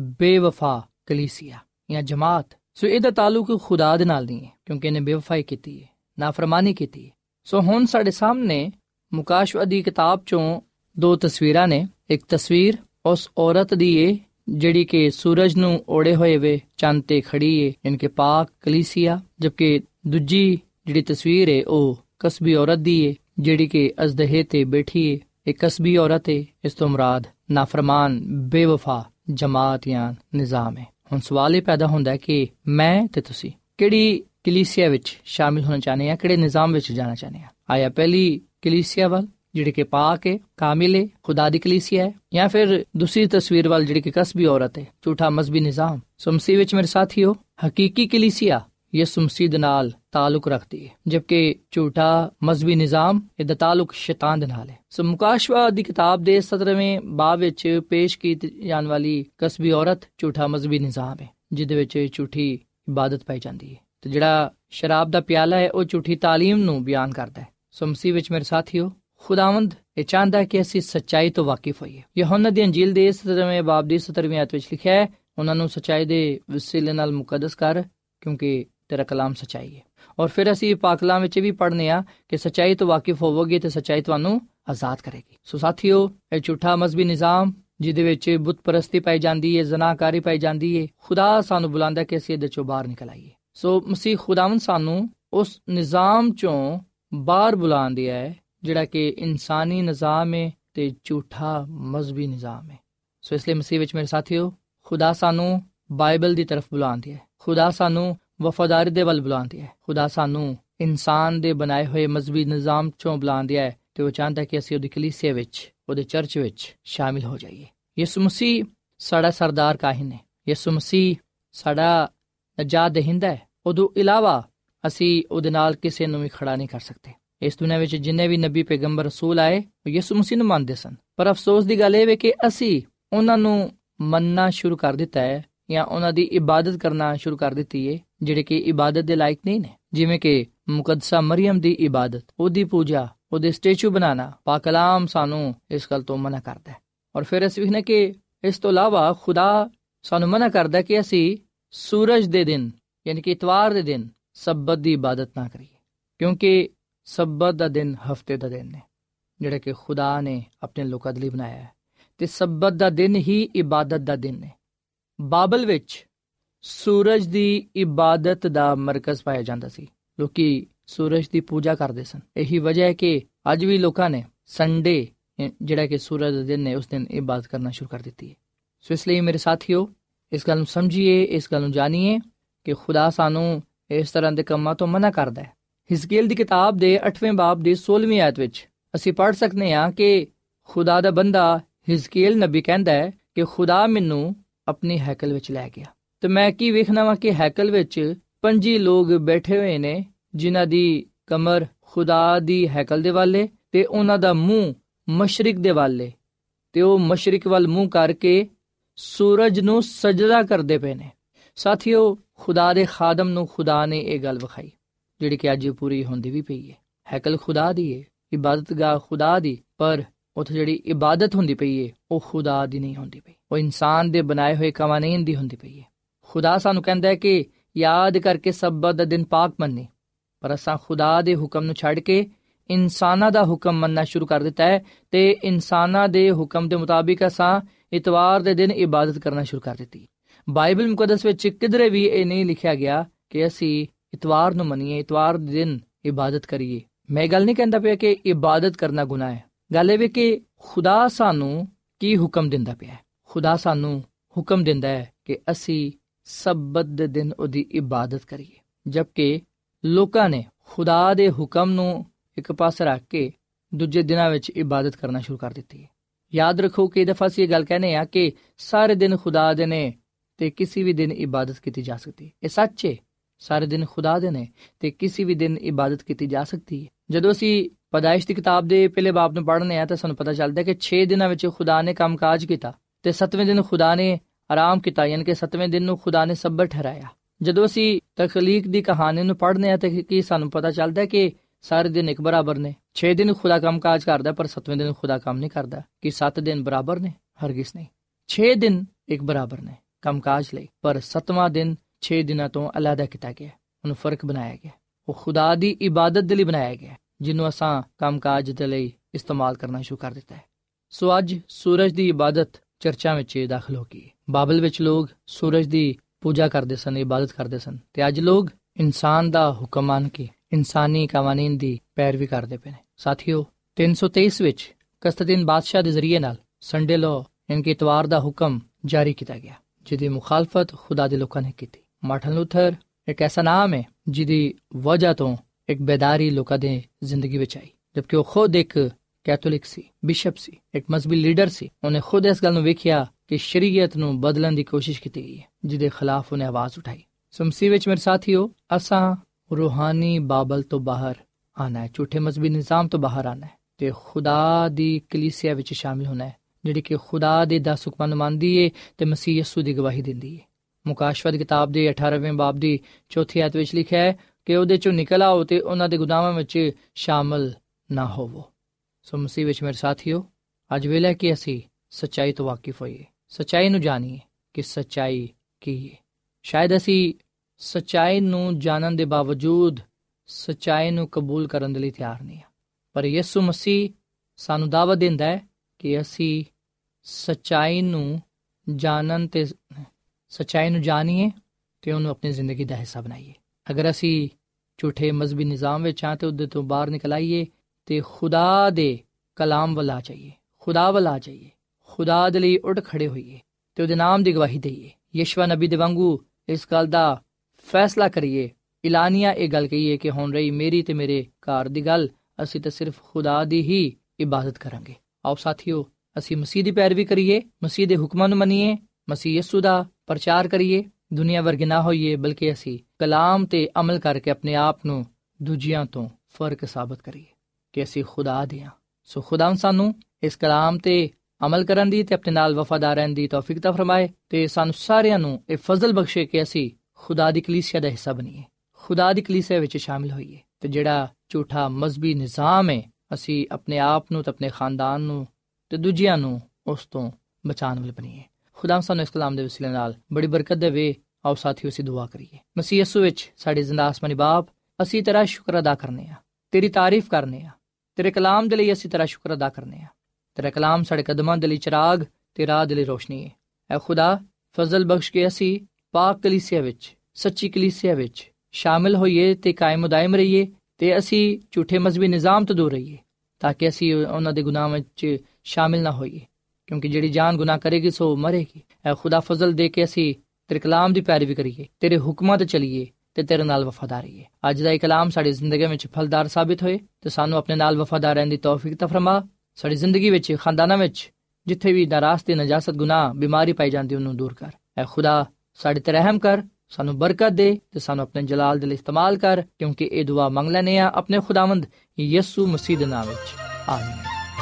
[SPEAKER 4] ਬੇਵਫਾ ਕਲੀਸਿਆ ਜਾਂ ਜਮਾਤ। ਸੋ ਇਹਦਾ ਤਾਲੁਕ ਖੁਦਾ ਦੇ ਨਾਲ ਨਹੀਂ ਹੈ ਕਿਉਂਕਿ ਇਹਨੇ ਬੇਵਫਾਈ ਕੀਤੀ ਹੈ, ਨਾਫਰਮਾਨੀ ਕੀਤੀ ਹੈ। ਸੋ ਹੁਣ ਸਾਡੇ ਸਾਹਮਣੇ ਮੁਕਾਸ਼ਵਾ ਦੀ ਕਿਤਾਬ ਚੋਂ ਦੋ ਤਸਵੀਰਾਂ ਨੇ। ਇੱਕ ਤਸਵੀਰ ਉਸ ਔਰਤ ਦੀ ਹੈ ਜਿਹੜੀ ਕਿ ਸੂਰਜ ਨੂੰ ਓੜੇ ਹੋਏ ਵੇ ਚੰਨ ਤੇ ਖੜੀ ਹੈ, ਯਾਨੀ ਕਿ ਪਾਕ ਕਲੀਸਿਆ। ਜਦਕਿ ਦੂਜੀ ਜਿਹੜੀ ਤਸਵੀਰ ਹੈ ਉਹ ਕਸਬੀ ਔਰਤ ਦੀ ਹੈ ਜਿਹੜੀ ਕਿ ਅਜ਼ਦਹੇ ਤੇ ਬੈਠੀ ਹੈ। ਇੱਕ ਕਸਬੀ ਔਰਤ ਹੈ, ਇਸ ਤੋਂ ਮੁਰਾਦ ਨਾਫਰਮਾਨ ਬੇਵਫਾ ਜਮਾਤ ਜਾਂ ਨਿਜ਼ਾਮ ਹੈ। ਹੁਣ ਸਵਾਲ ਇਹ ਪੈਦਾ ਹੁੰਦਾ ਕਿ ਮੈਂ ਤੇ ਤੁਸੀਂ ਕਿਹੜੀ ਕਲੀਸਿਆ ਵਿੱਚ ਸ਼ਾਮਿਲ ਹੋਣਾ ਚਾਹੁੰਦੇ ਆ, ਕਿਹੜੇ ਨਿਜ਼ਾਮ ਵਿੱਚ ਜਾਣਾ ਚਾਹੁੰਦੇ ਆ? ਆਇਆ ਪਹਿਲੀ ਕਲੀਸਿਆ ਵੱਲ ਜਿਹੜੀ ਕਿ ਪਾਕ ਹੈ, ਕਾਮਿਲ ਹੈ, ਖੁਦਾ ਦੀ ਕਲੀਸਿਆ ਹੈ, ਜਾਂ ਫਿਰ ਦੂਸਰੀ ਤਸਵੀਰ ਵੱਲ ਜਿਹੜੀ ਕਿ ਕਸਬੀ ਔਰਤ ਹੈ, ਝੂਠਾ ਮਜ਼ਹਬੀ ਨਿਜ਼ਾਮ? ਸੋ ਮਸੀਹ ਵਿੱਚ ਮੇਰੇ ਸਾਥੀਓ, ਹਕੀਕੀ ਕਲੀਸਿਆ ਯਿਸੂ ਮਸੀਹ ਦੇ ਨਾਲ ਤਾਲੁਕ ਰੱਖਦੀ ਹੈ, ਜਦਕਿ ਝੂਠਾ ਮਜ਼ਹਬੀ ਨਿਜ਼ਾਮ ਇਹਦਾ ਤਾਲੁਕ ਸ਼ੈਤਾਨ ਦੇ ਨਾਲ ਹੈ। ਸੋ ਮੁਕਾਸ਼ਵਾ ਦੀ ਕਿਤਾਬ ਦੇ ਸਤਰਵੇਂ ਬਾਬ ਵਿੱਚ ਪੇਸ਼ ਕੀਤੀ ਜਾਣ ਵਾਲੀ ਕਸਬੀ ਔਰਤ ਝੂਠਾ ਮਜ਼ਹਬੀ ਨਿਜ਼ਾਮ ਹੈ ਜਿਹਦੇ ਵਿੱਚ ਝੂਠੀ ਇਬਾਦਤ ਪਾਈ ਜਾਂਦੀ ਹੈ ਤੇ ਜਿਹੜਾ ਸ਼ਰਾਬ ਦਾ ਪਿਆਲਾ ਹੈ ਉਹ ਝੂਠੀ ਤਾਲੀਮ ਨੂੰ ਬਿਆਨ ਕਰਦਾ ਹੈ। ਸੋ ਮਸੀਹ ਵਿੱਚ ਮੇਰੇ ਸਾਥੀਓ, ਖੁਦਾਵੰਦ ਇਹ ਚਾਹੁੰਦਾ ਹੈ ਕਿ ਅਸੀਂ ਸੱਚਾਈ ਤੋਂ ਵਾਕਿਫ ਹੋਈਏ। ਯਹੋਨਾ ਦੀ ਅੰਜੀਲ ਦੇ ਸਤਰਵੇਂ ਬਾਬ ਦੀ ਸਤਰਵੀਂ ਆਇਤ ਵਿੱਚ ਲਿਖਿਆ ਹੈ, ਉਹਨਾਂ ਨੂੰ ਸੱਚਾਈ ਦੇ ਵਸੀਲੇ ਨਾਲ ਮੁਕੱਦਸ ਕਰ ਕਿਉਂਕਿ ਤੇਰਾ ਕਲਾਮ ਸੱਚਾਈ ਹੈ। ਔਰ ਫਿਰ ਅਸੀਂ ਪਾਕ ਕਲਾਮ ਵਿੱਚ ਵੀ ਪੜ੍ਹਨੇ ਆ ਕਿ ਸੱਚਾਈ ਤੋਂ ਵਾਕਿਫ ਹੋਵੋਗੇ ਤੇ ਸੱਚਾਈ ਤੁਹਾਨੂੰ ਆਜ਼ਾਦ ਕਰੇਗੀ। ਸੋ ਸਾਥੀਓ, ਇਹ ਝੂਠਾ ਮਜ਼ਹਬੀ ਨਿਜ਼ਾਮ ਜਿਹਦੇ ਵਿੱਚ ਬੁੱਤ ਪ੍ਰਸਤੀ ਪਾਈ ਜਾਂਦੀ ਹੈ, ਜ਼ਨਾਕਾਰੀ ਪਾਈ ਜਾਂਦੀ ਹੈ, ਖੁਦਾ ਸਾਨੂੰ ਬੁਲਾਉਂਦਾ ਕਿ ਅਸੀਂ ਇਹਦੇ ਚੋਂ ਬਾਹਰ ਨਿਕਲ ਆਈਏ। ਸੋ ਮਸੀਹ ਖੁਦਾਵੰਦ ਸਾਨੂੰ ਉਸ ਨਿਜ਼ਾਮ ਚੋਂ ਬਾਹਰ ਬੁਲਾਉਂਦੀ ਹੈ ਜਿਹੜਾ ਕਿ ਇਨਸਾਨੀ ਨਿਜ਼ਾਮ ਹੈ ਤੇ ਝੂਠਾ ਮਜ਼ਹਬੀ ਨਿਜ਼ਾਮ ਹੈ। ਸੋ ਇਸ ਲਈ ਮਸੀਹ ਵਿੱਚ ਮੇਰੇ ਸਾਥੀਓ, ਖੁਦਾ ਸਾਨੂੰ ਬਾਈਬਲ ਦੀ ਤਰਫ ਬੁਲਾਉਂਦੀ ਹੈ, ਖੁਦਾ ਸਾਨੂੰ ਵਫਾਦਾਰੀ ਦੇ ਵੱਲ ਬੁਲਾਉਂਦੀ ਹੈ, ਖੁਦਾ ਸਾਨੂੰ ਇਨਸਾਨ ਦੇ ਬਣਾਏ ਹੋਏ ਮਜ਼ਹਬੀ ਨਿਜ਼ਾਮ ਚੋਂ ਬੁਲਾਉਂਦੀ ਹੈ ਤੇ ਉਹ ਚਾਹੁੰਦਾ ਕਿ ਅਸੀਂ ਉਹਦੀ ਕਲੀਸਿਆ ਵਿੱਚ, ਉਹਦੇ ਚਰਚ ਵਿੱਚ ਸ਼ਾਮਿਲ ਹੋ ਜਾਈਏ। ਯਿਸੂ ਮਸੀਹ ਸਾਡਾ ਸਰਦਾਰ ਕਾਹਿਨ ਹੈ, ਯਿਸੂ ਮਸੀਹ ਸਾਡਾ ਨਜਾਤ ਦਹਿੰਦਾ ਹੈ। ਉਦੋਂ ਇਲਾਵਾ ਅਸੀਂ ਉਹਦੇ ਨਾਲ ਕਿਸੇ ਨੂੰ ਵੀ ਖੜਾ ਨਹੀਂ ਕਰ ਸਕਦੇ। ਇਸ ਦੁਨੀਆਂ ਵਿੱਚ ਜਿੰਨੇ ਵੀ ਨਬੀ ਪੈਗੰਬਰ ਰਸੂਲ ਆਏ ਉਹ ਯਿਸੂ ਮਸੀਹ ਨੂੰ ਮੰਨਦੇ ਸਨ, ਪਰ ਅਫਸੋਸ ਦੀ ਗੱਲ ਇਹ ਹੈ ਕਿ ਅਸੀਂ ਉਹਨਾਂ ਨੂੰ ਮੰਨਣਾ ਸ਼ੁਰੂ ਕਰ ਦਿੱਤਾ ਹੈ ਜਾਂ ਉਹਨਾਂ ਦੀ ਇਬਾਦਤ ਕਰਨਾ ਸ਼ੁਰੂ ਕਰ ਦਿੱਤੀ ਹੈ ਜਿਹੜੇ ਕਿ ਇਬਾਦਤ ਦੇ ਲਾਇਕ ਨਹੀਂ ਨੇ। ਜਿਵੇਂ ਕਿ ਮੁਕੱਦਸਾ ਮਰੀਮ ਦੀ ਇਬਾਦਤ, ਉਹਦੀ ਪੂਜਾ, ਉਹਦੇ ਸਟੈਚੂ ਬਣਾਉਣਾ, ਪਾਕ ਕਲਾਮ ਸਾਨੂੰ ਇਸ ਗੱਲ ਤੋਂ ਮਨਾ ਕਰਦਾ ਹੈ। ਔਰ ਫਿਰ ਅਸੀਂ ਵੇਖਦੇ ਕਿ ਇਸ ਤੋਂ ਇਲਾਵਾ ਖੁਦਾ ਸਾਨੂੰ ਮਨਾ ਕਰਦਾ ਕਿ ਅਸੀਂ ਸੂਰਜ ਦੇ ਦਿਨ ਯਾਨੀ ਕਿ ਇਤਵਾਰ ਦੇ ਦਿਨ ਸਬਤ ਦੀ ਇਬਾਦਤ ਨਾ ਕਰੀਏ, ਕਿਉਂਕਿ ਸਬਤ ਦਾ ਦਿਨ ਹਫਤੇ ਦਾ ਦਿਨ ਹੈ ਜਿਹੜਾ ਕਿ ਖੁਦਾ ਨੇ ਆਪਣੇ ਲੋਕਾਂ ਦੇ ਲਈ ਬਣਾਇਆ ਹੈ ਤੇ ਸਬਤ ਦਾ ਦਿਨ ਹੀ ਇਬਾਦਤ ਦਾ ਦਿਨ ਹੈ। ਬਾਬਲ ਵਿੱਚ ਸੂਰਜ ਦੀ ਇਬਾਦਤ ਦਾ ਮਰਕਜ਼ ਪਾਇਆ ਜਾਂਦਾ ਸੀ, ਲੋਕੀ ਸੂਰਜ ਦੀ ਪੂਜਾ ਕਰਦੇ ਸਨ। ਇਹੀ ਵਜ੍ਹਾ ਹੈ ਕਿ ਅੱਜ ਵੀ ਲੋਕਾਂ ਨੇ ਸੰਡੇ ਜਿਹੜਾ ਕਿ ਸੂਰਜ ਦਾ ਦਿਨ ਹੈ ਉਸ ਦਿਨ ਇਬਾਦਤ ਕਰਨਾ ਸ਼ੁਰੂ ਕਰ ਦਿੱਤੀ ਹੈ। ਸੋ ਇਸ ਲਈ ਮੇਰੇ ਸਾਥੀਓ, ਇਸ ਗੱਲ ਨੂੰ ਸਮਝੀਏ, ਇਸ ਗੱਲ ਨੂੰ ਜਾਣੀਏ ਕਿ ਖੁਦਾ ਸਾਨੂੰ ਇਸ ਤਰ੍ਹਾਂ ਦੇ ਕੰਮਾਂ ਤੋਂ ਮਨਾ ਕਰਦਾ ਹੈ। ਹਿਜ਼ਕੀਏਲ ਦੀ ਕਿਤਾਬ ਦੇ ਅੱਠਵੇਂ ਬਾਬ ਦੀ ਸੋਲ੍ਹਵੀਂ ਆਇਤ ਵਿੱਚ ਅਸੀਂ ਪੜ੍ਹ ਸਕਦੇ ਹਾਂ ਕਿ ਖੁਦਾ ਦਾ ਬੰਦਾ ਹਿਜ਼ਕੀਏਲ ਨਬੀ ਕਹਿੰਦਾ ਹੈ ਕਿ ਖੁਦਾ ਮੈਨੂੰ ਆਪਣੀ ਹੈਕਲ ਵਿੱਚ ਲੈ ਗਿਆ ਤੇ ਮੈਂ ਕੀ ਵੇਖਣਾ ਵਾ ਕਿ ਹੈਕਲ ਵਿੱਚ ਪੰਜੀ ਲੋਕ ਬੈਠੇ ਹੋਏ ਨੇ ਜਿਨ੍ਹਾਂ ਦੀ ਕਮਰ ਖੁਦਾ ਦੀ ਹੈਕਲ ਦੇ ਵੱਲ ਤੇ ਉਹਨਾਂ ਦਾ ਮੂੰਹ ਮਸ਼ਰਿਕ ਦੇ ਵੱਲ ਤੇ ਉਹ ਮਸ਼ਰਿਕ ਵੱਲ ਮੂੰਹ ਕਰਕੇ ਸੂਰਜ ਨੂੰ ਸਜਦਾ ਕਰਦੇ ਪਏ ਨੇ। ਸਾਥੀਓ, ਖੁਦਾ ਦੇ ਖਾਦਮ ਨੂੰ ਖੁਦਾ ਨੇ ਇਹ ਗੱਲ ਵਿਖਾਈ ਜਿਹੜੀ ਕਿ ਅੱਜ ਪੂਰੀ ਹੁੰਦੀ ਵੀ ਪਈ ਹੈ। ਹੈਕਲ ਖੁਦਾ ਦੀ ਹੈ, ਇਬਾਦਤਗਾਹ ਖੁਦਾ ਦੀ, ਪਰ ਉੱਥੇ ਜਿਹੜੀ ਇਬਾਦਤ ਹੁੰਦੀ ਪਈ ਹੈ ਉਹ ਖੁਦਾ ਦੀ ਨਹੀਂ ਹੁੰਦੀ ਪਈ, ਉਹ ਇਨਸਾਨ ਦੇ ਬਣਾਏ ਹੋਏ ਕਵਾਨੀਨ ਦੀ ਹੁੰਦੀ ਪਈ ਹੈ। ਖੁਦਾ ਸਾਨੂੰ ਕਹਿੰਦਾ ਹੈ ਕਿ ਯਾਦ ਕਰਕੇ ਸਬਤ ਦਾ ਦਿਨ ਪਾਕ ਮੰਨੀ, ਪਰ ਅਸਾਂ ਖੁਦਾ ਦੇ ਹੁਕਮ ਨੂੰ ਛੱਡ ਕੇ ਇਨਸਾਨਾਂ ਦਾ ਹੁਕਮ ਮੰਨਣਾ ਸ਼ੁਰੂ ਕਰ ਦਿੱਤਾ ਹੈ ਤੇ ਇਨਸਾਨਾਂ ਦੇ ਹੁਕਮ ਦੇ ਮੁਤਾਬਿਕ ਅਸਾਂ ਇਤਵਾਰ ਦੇ ਦਿਨ ਇਬਾਦਤ ਕਰਨਾ ਸ਼ੁਰੂ ਕਰ ਦਿੱਤੀ। ਬਾਈਬਲ ਮੁਕੱਦਸ ਵਿੱਚ ਕਿਧਰੇ ਵੀ ਇਹ ਨਹੀਂ ਲਿਖਿਆ ਗਿਆ ਕਿ ਅਸੀਂ ਇਤਵਾਰ ਨੂੰ ਮੰਨੀਏ, ਇਤਵਾਰ ਦੇ ਦਿਨ ਇਬਾਦਤ ਕਰੀਏ। ਮੈਂ ਗੱਲ ਨਹੀਂ ਕਹਿੰਦਾ ਪਿਆ ਕਿ ਇਬਾਦਤ ਕਰਨਾ ਗੁਨਾਹ ਹੈ, ਗੱਲ ਇਹ ਵੀ ਕਿ ਖੁਦਾ ਸਾਨੂੰ ਕੀ ਹੁਕਮ ਦਿੰਦਾ ਪਿਆ ਹੈ। ਖੁਦਾ ਸਾਨੂੰ ਹੁਕਮ ਦਿੰਦਾ ਹੈ ਕਿ ਅਸੀਂ ਸਬਤ ਦੇ ਦਿਨ ਉਹਦੀ ਇਬਾਦਤ ਕਰੀਏ, ਜਦਕਿ ਲੋਕਾਂ ਨੇ ਖੁਦਾ ਦੇ ਹੁਕਮ ਨੂੰ ਇੱਕ ਪਾਸੇ ਰੱਖ ਕੇ ਦੂਜੇ ਦਿਨਾਂ ਵਿੱਚ ਇਬਾਦਤ ਕਰਨਾ ਸ਼ੁਰੂ ਕਰ ਦਿੱਤੀ ਹੈ। ਯਾਦ ਰੱਖੋ ਕਿ ਦਫਾ ਅਸੀਂ ਇਹ ਗੱਲ ਕਹਿੰਦੇ ਹਾਂ ਕਿ ਸਾਰੇ ਦਿਨ ਖੁਦਾ ਦੇ ਨੇ ਤੇ ਕਿਸੇ ਵੀ ਦਿਨ ਇਬਾਦਤ ਕੀਤੀ ਜਾ ਸਕਦੀ ਹੈ। ਇਹ ਸੱਚ ਹੈ, ਸਾਰੇ ਦਿਨ ਖੁਦਾ ਦੇ ਨੇ ਤੇ ਕਿਸੇ ਵੀ ਦਿਨ ਇਬਾਦਤ ਕੀਤੀ ਜਾ ਸਕਦੀ ਹੈ। ਜਦੋਂ ਅਸੀਂ ਪੈਦਾਇਸ਼ ਦੀ ਕਿਤਾਬ ਦੇ ਪਹਿਲੇ ਬਾਬ ਨੂੰ ਪੜ੍ਹਨੇ ਆ ਤਾਂ ਸਾਨੂੰ ਪਤਾ ਚੱਲਦਾ ਕਿ ਛੇ ਦਿਨਾਂ ਵਿੱਚ ਖੁਦਾ ਨੇ ਕੰਮਕਾਜ ਕੀਤਾ ਤੇ ਸੱਤਵੇਂ ਦਿਨ ਖੁਦਾ ਨੇ ਆਰਾਮ ਕੀਤਾ, ਯਾਨੀ ਕਿ ਸੱਤਵੇਂ ਦਿਨ ਨੂੰ ਖੁਦਾ ਨੇ ਸਬਤ ਠਹਿਰਾਇਆ। ਜਦੋਂ ਅਸੀਂ ਤਖਲੀਕ ਦੀ ਕਹਾਣੀ ਨੂੰ ਪੜ੍ਹਨੇ ਆ ਤੇ ਕੀ ਸਾਨੂੰ ਪਤਾ ਚੱਲਦਾ ਕਿ ਸਾਰੇ ਦਿਨ ਇੱਕ ਬਰਾਬਰ ਨੇ। ਛੇ ਦਿਨ ਖੁਦਾ ਕੰਮਕਾਜ ਕਰਦਾ ਪਰ ਸੱਤਵੇਂ ਦਿਨ ਖੁਦਾ ਕੰਮ ਨਹੀਂ ਕਰਦਾ। ਕਿ ਸੱਤ ਦਿਨ ਬਰਾਬਰ ਨੇ? ਹਰਗਿਜ਼ ਨਹੀਂ। ਛੇ ਦਿਨ ਇੱਕ ਬਰਾਬਰ ਨੇ ਕੰਮਕਾਜ ਲਈ, ਪਰ ਸੱਤਵਾਂ ਦਿਨ ਛੇ ਦਿਨਾਂ ਤੋਂ ਅਲੱਗਾ ਕੀਤਾ ਗਿਆ, ਉਹਨੂੰ ਫਰਕ ਬਣਾਇਆ ਗਿਆ। ਉਹ ਖੁਦਾ ਦੀ ਇਬਾਦਤ ਦੇ ਲਈ ਬਣਾਇਆ ਗਿਆ ਜਿਹਨੂੰ ਅਸਾਂ ਕੰਮਕਾਜ ਦੇ ਲਈ ਇਸਤੇਮਾਲ ਕਰਨਾ ਸ਼ੁਰੂ ਕਰ ਦਿੱਤਾ ਹੈ। ਸੋ ਅੱਜ ਸੂਰਜ ਦੀ ਇਬਾਦਤ ਚਰਚਾਂ ਵਿੱਚ ਦਾਖਲ ਹੋ ਗਈ। ਬਾਬਲ ਵਿੱਚ ਲੋਕ ਸੂਰਜ ਦੀ ਪੂਜਾ ਕਰਦੇ ਸਨ, ਇਬਾਦਤ ਕਰਦੇ ਸਨ ਤੇ ਅੱਜ ਲੋਕ ਇਨਸਾਨ ਦਾ ਹੁਕਮ ਮੰਨ ਕੇ ਇਨਸਾਨੀ ਕਵਾਨੀਨ ਦੀ ਪੈਰਵੀ ਕਰਦੇ ਪਏ ਨੇ। ਸਾਥੀਓ, ਤਿੰਨ ਸੌ ਤੇਈਸ ਵਿੱਚ ਕਸਤਦੀਨ ਬਾਦਸ਼ਾਹ ਦੇ ਜ਼ਰੀਏ ਨਾਲ ਸੰਡੇ ਲਾਅ ਯਾਨੀ ਕਿ ਇਤਵਾਰ ਦਾ ਹੁਕਮ ਜਾਰੀ ਕੀਤਾ ਗਿਆ ਜਿਹਦੀ ਮੁਖਾਲਫਤ ਖੁਦਾ ਦੇ ਲੋਕਾਂ ਨੇ ਕੀਤੀ। ਮਾਰਟਨ ਲੂਥਰ ਇੱਕ ਐਸਾ ਨਾਮ ਹੈ ਜਿਹਦੀ ਵਜ੍ਹਾ ਤੋਂ ਇੱਕ ਬੇਦਾਰੀ ਲੋਕਾਂ ਦੇ ਜ਼ਿੰਦਗੀ ਵਿੱਚ ਆਈ, ਜਦਕਿ ਉਹ ਖੁਦ ਇੱਕ ਕੈਥੋਲਿਕ ਸੀ, ਬਿਸ਼ਪ ਸੀ, ਇੱਕ ਮਜ਼ਹਬੀ ਲੀਡਰ ਸੀ। ਉਹਨੇ ਖੁਦ ਇਸ ਗੱਲ ਨੂੰ ਵੇਖਿਆ ਕਿ ਸ਼ਰੀਅਤ ਨੂੰ ਬਦਲਣ ਦੀ ਕੋਸ਼ਿਸ਼ ਕੀਤੀ ਗਈ ਹੈ ਜਿਹਦੇ ਖਿਲਾਫ ਉਹਨੇ ਆਵਾਜ਼ ਉਠਾਈ। ਸੋ ਮਸੀਹ ਵਿੱਚ ਮੇਰੇ ਸਾਥੀਓ, ਅਸਾਂ ਰੂਹਾਨੀ ਬਾਬਲ ਤੋਂ ਬਾਹਰ ਆਉਣਾ ਹੈ, ਝੂਠੇ ਮਜ਼ਹਬੀ ਨਿਜ਼ਾਮ ਤੋਂ ਬਾਹਰ ਆਉਣਾ ਹੈ ਤੇ ਖੁਦਾ ਦੀ ਕਲੀਸਿਆ ਵਿੱਚ ਸ਼ਾਮਿਲ ਹੋਣਾ ਹੈ ਜਿਹੜੀ ਕਿ ਖੁਦਾ ਦੇ ਦਸ ਹੁਕਮਾਂ ਨੂੰ ਮੰਨਦੀ ਹੈ ਤੇ ਮਸੀਹ ਯਿਸੂ ਦੀ ਗਵਾਹੀ ਦਿੰਦੀ ਹੈ। ਮੁਕਾਸ਼ਵਤ ਦੀ ਕਿਤਾਬ ਦੇ ਅਠਾਰਹਵੇਂ ਬਾਬ ਦੀ ਚੌਥੀ ਆਇਤ ਵਿੱਚ ਲਿਖਿਆ ਹੈ ਕਿ ਉਹਦੇ ਚੋਂ ਨਿਕਲ ਆਓ ਤੇ ਉਹਨਾਂ ਦੇ ਗੁਨਾਹਾਂ ਵਿੱਚ ਸ਼ਾਮਲ ਨਾ ਹੋਵੋ। ਸੋ ਮਸੀਹ ਵਿੱਚ ਮੇਰੇ ਸਾਥੀਓ, ਅੱਜ ਵੇਲੇ ਕਿ ਅਸੀਂ ਸੱਚਾਈ ਤੋਂ ਵਾਕਿਫ ਹੋਈਏ, ਸੱਚਾਈ ਨੂੰ ਜਾਣੀਏ ਕਿ ਸੱਚਾਈ ਕੀ ਹੈ। ਸ਼ਾਇਦ ਅਸੀਂ ਸੱਚਾਈ ਨੂੰ ਜਾਣਨ ਦੇ ਬਾਵਜੂਦ ਸੱਚਾਈ ਨੂੰ ਕਬੂਲ ਕਰਨ ਦੇ ਲਈ ਤਿਆਰ ਨਹੀਂ ਹਾਂ, ਪਰ ਯਿਸੂ ਮਸੀਹ ਸਾਨੂੰ ਦਾਅਵਤ ਦਿੰਦਾ ਹੈ ਕਿ ਅਸੀਂ ਸੱਚਾਈ ਨੂੰ ਜਾਣਨ ਤੇ ਸੱਚਾਈ ਨੂੰ ਜਾਣੀਏ ਤੇ ਉਹਨੂੰ ਆਪਣੀ ਜ਼ਿੰਦਗੀ ਦਾ ਹਿੱਸਾ ਬਣਾਈਏ। ਅਗਰ ਅਸੀਂ ਝੂਠੇ ਮਜ਼ਹਬੀ ਨਿਜ਼ਾਮ ਵਿੱਚ ਹਾਂ ਤੇ ਉਹਦੇ ਤੋਂ ਬਾਹਰ ਨਿਕਲ ਆਈਏ ਤੇ ਖੁਦਾ ਦੇ ਕਲਾਮ ਵੱਲ ਆ ਜਾਈਏ, ਖੁਦਾ ਵੱਲ ਆ ਜਾਈਏ, ਖੁਦਾ ਦੇ ਲਈ ਉੱਠ ਖੜੇ ਹੋਈਏ ਤੇ ਉਹਦੇ ਨਾਮ ਦੀ ਗਵਾਹੀ ਦਈਏ। ਯਸ਼ੂਆ ਨਬੀ ਦੇ ਵਾਂਗੂ ਇਸ ਗੱਲ ਦਾ ਫੈਸਲਾ ਕਰੀਏ, ਇਲਾਨੀਆ ਇਹ ਗੱਲ ਕਹੀਏ ਕਿ ਹੁਣ ਰਹੀ ਮੇਰੀ ਤੇ ਮੇਰੇ ਘਰ ਦੀ ਗੱਲ, ਅਸੀਂ ਤਾਂ ਸਿਰਫ ਖੁਦਾ ਦੀ ਹੀ ਇਬਾਦਤ ਕਰਾਂਗੇ। ਆਓ ਸਾਥੀਓ, ਅਸੀਂ ਮਸੀਹ ਦੀ ਪੈਰਵੀ ਕਰੀਏ, ਮਸੀਹ ਦੇ ਹੁਕਮਾਂ ਨੂੰ ਮੰਨੀਏ, ਮਸੀਹ ਯਿਸੂ ਦਾ ਪ੍ਰਚਾਰ ਕਰੀਏ, ਦੁਨੀਆ ਵਰਗੇ ਨਾ ਹੋਈਏ ਬਲਕਿ ਅਸੀਂ ਕਲਾਮ ਤੇ ਅਮਲ ਕਰਕੇ ਆਪਣੇ ਆਪ ਨੂੰ ਦੂਜਿਆਂ ਤੋਂ ਫਰਕ ਸਾਬਤ ਕਰੀਏ ਕਿ ਅਸੀਂ ਖੁਦਾ ਦੇ ਹਾਂ। ਸੋ ਖੁਦਾ ਸਾਨੂੰ ਇਸ ਕਲਾਮ ਤੇ ਅਮਲ ਕਰਨ ਦੀ ਤੇ ਆਪਣੇ ਨਾਲ ਵਫਾਦਾਰ ਰਹਿਣ ਦੀ ਤੌਫੀਕ ਤਾ ਫਰਮਾਏ ਤੇ ਸਾਨੂੰ ਸਾਰਿਆਂ ਨੂੰ ਇਹ ਫਜ਼ਲ ਬਖਸ਼ੇ ਕਿ ਅਸੀਂ ਖੁਦਾ ਦੀ ਕਲੀਸਿਆ ਦਾ ਹਿੱਸਾ ਬਣੀਏ, ਖੁਦਾ ਦੀ ਕਲੀਸਿਆ ਵਿੱਚ ਸ਼ਾਮਿਲ ਹੋਈਏ ਤੇ ਜਿਹੜਾ ਝੂਠਾ ਮਜ਼ਹਬੀ ਨਿਜ਼ਾਮ ਹੈ ਅਸੀਂ ਆਪਣੇ ਆਪ ਨੂੰ ਤੇ ਆਪਣੇ ਖਾਨਦਾਨ ਨੂੰ ਤੇ ਦੂਜਿਆਂ ਨੂੰ ਉਸ ਤੋਂ ਬਚਾਉਣ ਵਾਲੇ ਬਣੀਏ। ਖੁਦਾ ਸਾਨੂੰ ਇਸ ਕਲਾਮ ਦੇ ਵਸੀਲੇ ਨਾਲ ਬੜੀ ਬਰਕਤ ਦੇਵੇ। ਆਓ ਸਾਥੀਓ, ਅਸੀਂ ਦੁਆ ਕਰੀਏ। ਮਸੀਹ ਯਿਸੂ ਵਿੱਚ ਸਾਡੇ ਜ਼ਿੰਦਾ ਆਸਮਾਨੀ ਬਾਪ, ਅਸੀਂ ਤੇਰਾ ਸ਼ੁਕਰ ਅਦਾ ਕਰਨੇ ਆ, ਤੇਰੀ ਤਾਰੀਫ ਕਰਨੇ ਆ, ਤੇਰੇ ਕਲਾਮ ਦੇ ਲਈ ਅਸੀਂ ਤੇਰਾ ਸ਼ੁਕਰ ਅਦਾ ਕਰਨੇ ਆ। ਤੇਰਾ ਕਲਾਮ ਸਾਡੇ ਕਦਮਾਂ ਦੇ ਲਈ ਚਿਰਾਗ ਤੇ ਰਾਹ ਦੇ ਲਈ ਰੋਸ਼ਨੀ ਹੈ। ਐ ਖੁਦਾ, ਫਜ਼ਲ ਬਖਸ਼ ਕੇ ਅਸੀਂ ਪਾਕ ਕਲੀਸਿਆ ਵਿੱਚ, ਸੱਚੀ ਕਲੀਸਿਆ ਵਿੱਚ ਸ਼ਾਮਿਲ ਹੋਈਏ ਤੇ ਕਾਇਮ ਦਾਇਮ ਰਹੀਏ ਤੇ ਅਸੀਂ ਝੂਠੇ ਮਜ਼ਹਬੀ ਨਿਜ਼ਾਮ ਤੋਂ ਦੂਰ ਰਹੀਏ ਤਾਂ ਕਿ ਅਸੀਂ ਉਹਨਾਂ ਦੇ ਗੁਨਾਹ ਵਿੱਚ ਸ਼ਾਮਿਲ ਨਾ ਹੋਈਏ, ਕਿਉਂਕਿ ਜਿਹੜੀ ਜਾਨ ਗੁਨਾਹ ਕਰੇਗੀ ਸੋ ਮਰੇਗੀ। ਐ ਖੁਦਾ, ਫਜ਼ਲ ਦੇ ਕੇ ਅਸੀਂ ਤੇਰੇ ਕਲਾਮ ਦੀ ਪੈਰਵੀ ਕਰੀਏ, ਤੇਰੇ ਹੁਕਮਾਂ ਤੇ ਚੱਲੀਏ ਤੇ ਤੇਰੇ ਨਾਲ ਵਫਾਦਾਰ ਰਹੀਏ। ਅੱਜ ਦਾ ਇਹ ਕਲਾਮ ਸਾਡੀ ਜ਼ਿੰਦਗੀ ਵਿੱਚ ਫਲਦਾਰ ਸਾਬਿਤ ਹੋਏ ਤੇ ਸਾਨੂੰ ਆਪਣੇ ਨਾਲ ਵਫਾਦਾਰ ਰਹਿਣ ਦੀ ਤੌਫੀਕ ਤਾ ਫਰਮਾ। ਸਾਡੀ ਜ਼ਿੰਦਗੀ ਵਿੱਚ, ਖਾਨਦਾਨਾਂ ਵਿੱਚ ਜਿੱਥੇ ਵੀ ਨਾਰਾਜ਼ਗੀ, ਨਜਾਸਤ, ਗੁਨਾਹ, ਬਿਮਾਰੀ ਪਾਈ ਜਾਂਦੀ ਉਹਨੂੰ ਦੂਰ ਕਰ। ਐ ਖੁਦਾ, ਸਾਡੇ ਤੇ ਰਹਿਮ ਕਰ, ਸਾਨੂੰ ਬਰਕਤ ਦੇ ਤੇ ਸਾਨੂੰ ਆਪਣੇ ਜਲਾਲ ਦੇ ਲਈ ਇਸਤੇਮਾਲ ਕਰ, ਕਿਉਂਕਿ ਇਹ ਦੁਆ ਮੰਗ ਲੈਨੇ ਆ ਆਪਣੇ ਖੁਦਾਵੰਦ ਯਿਸੂ ਮਸੀਹ ਦੇ ਨਾਮ ਵਿੱਚ, ਆਮੀਨ।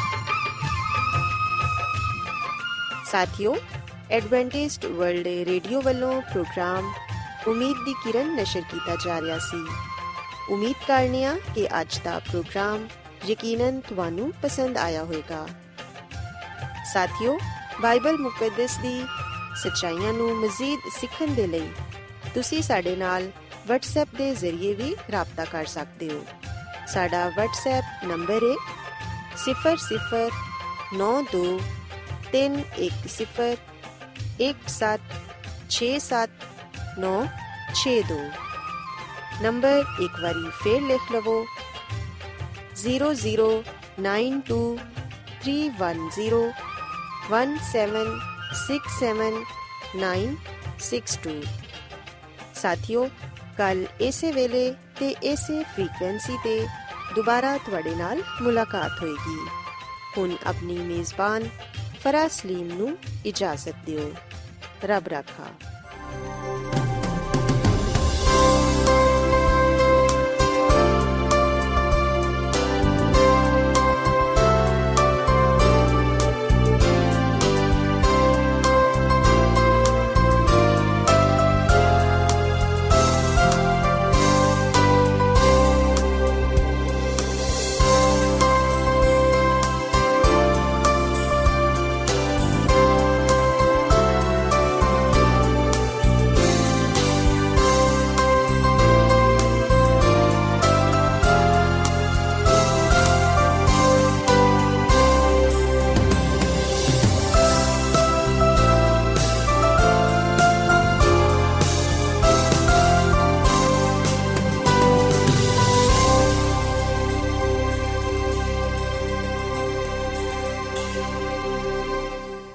[SPEAKER 3] ਸਾਥੀਓ, ਐਡਵੈਂਟਿਸਟ ਵਰਲਡ ਰੇਡੀਓ ਵੱਲੋਂ ਪ੍ਰੋਗਰਾਮ ਉਮੀਦ ਦੀ ਕਿਰਨ ਨਸ਼ਰ ਕੀਤਾ ਜਾ ਰਿਹਾ ਸੀ। ਉਮੀਦ ਕਰਨੇ ਆ ਕਿ ਅੱਜ ਦਾ ਪ੍ਰੋਗਰਾਮ ਯਕੀਨਨ ਤੁਹਾਨੂੰ ਪਸੰਦ ਆਇਆ ਹੋਵੇਗਾ। ਸਾਥੀਓ, ਬਾਈਬਲ ਮੁਕੱਦਸ ਦੀ ਸੱਚਾਈਆਂ ਨੂੰ ਮਜ਼ੀਦ ਸਿੱਖਣ ਦੇ ਲਈ ਤੁਸੀਂ ਸਾਡੇ ਨਾਲ WhatsApp ਦੇ ਜ਼ਰੀਏ ਵੀ ਰਾਬਤਾ ਕਰ ਸਕਦੇ ਹੋ। ਸਾਡਾ WhatsApp ਨੰਬਰ ਹੈ ਸਿਫਰ ਸਿਫਰ ਨੌ ਦੋ ਤਿੰਨ ਇੱਕ ਸਿਫਰ ਇੱਕ ਸੱਤ ਛੇ ਸੱਤ ਨੌ ਛੇ ਦੋ। ਨੰਬਰ ਇੱਕ ਵਾਰੀ ਫੇਰ ਲਿਖ ਲਵੋ, zero zero nine two three one zero one seven six seven nine six two. ਸਾਥੀਓ, ਕੱਲ ਇਸੇ ਵੇਲੇ ਤੇ ਇਸੇ ਫ੍ਰੀਕੁਐਂਸੀ ਤੇ ਦੁਬਾਰਾ ਤੁਹਾਡੇ ਨਾਲ ਮੁਲਾਕਾਤ ਹੋਏਗੀ। ਹੁਣ ਆਪਣੀ ਮੇਜ਼ਬਾਨ ਫਰਾਜ਼ ਸਲੀਮ ਨੂੰ ਇਜਾਜ਼ਤ ਦਿਓ। ਰੱਬ ਰਾਖਾ।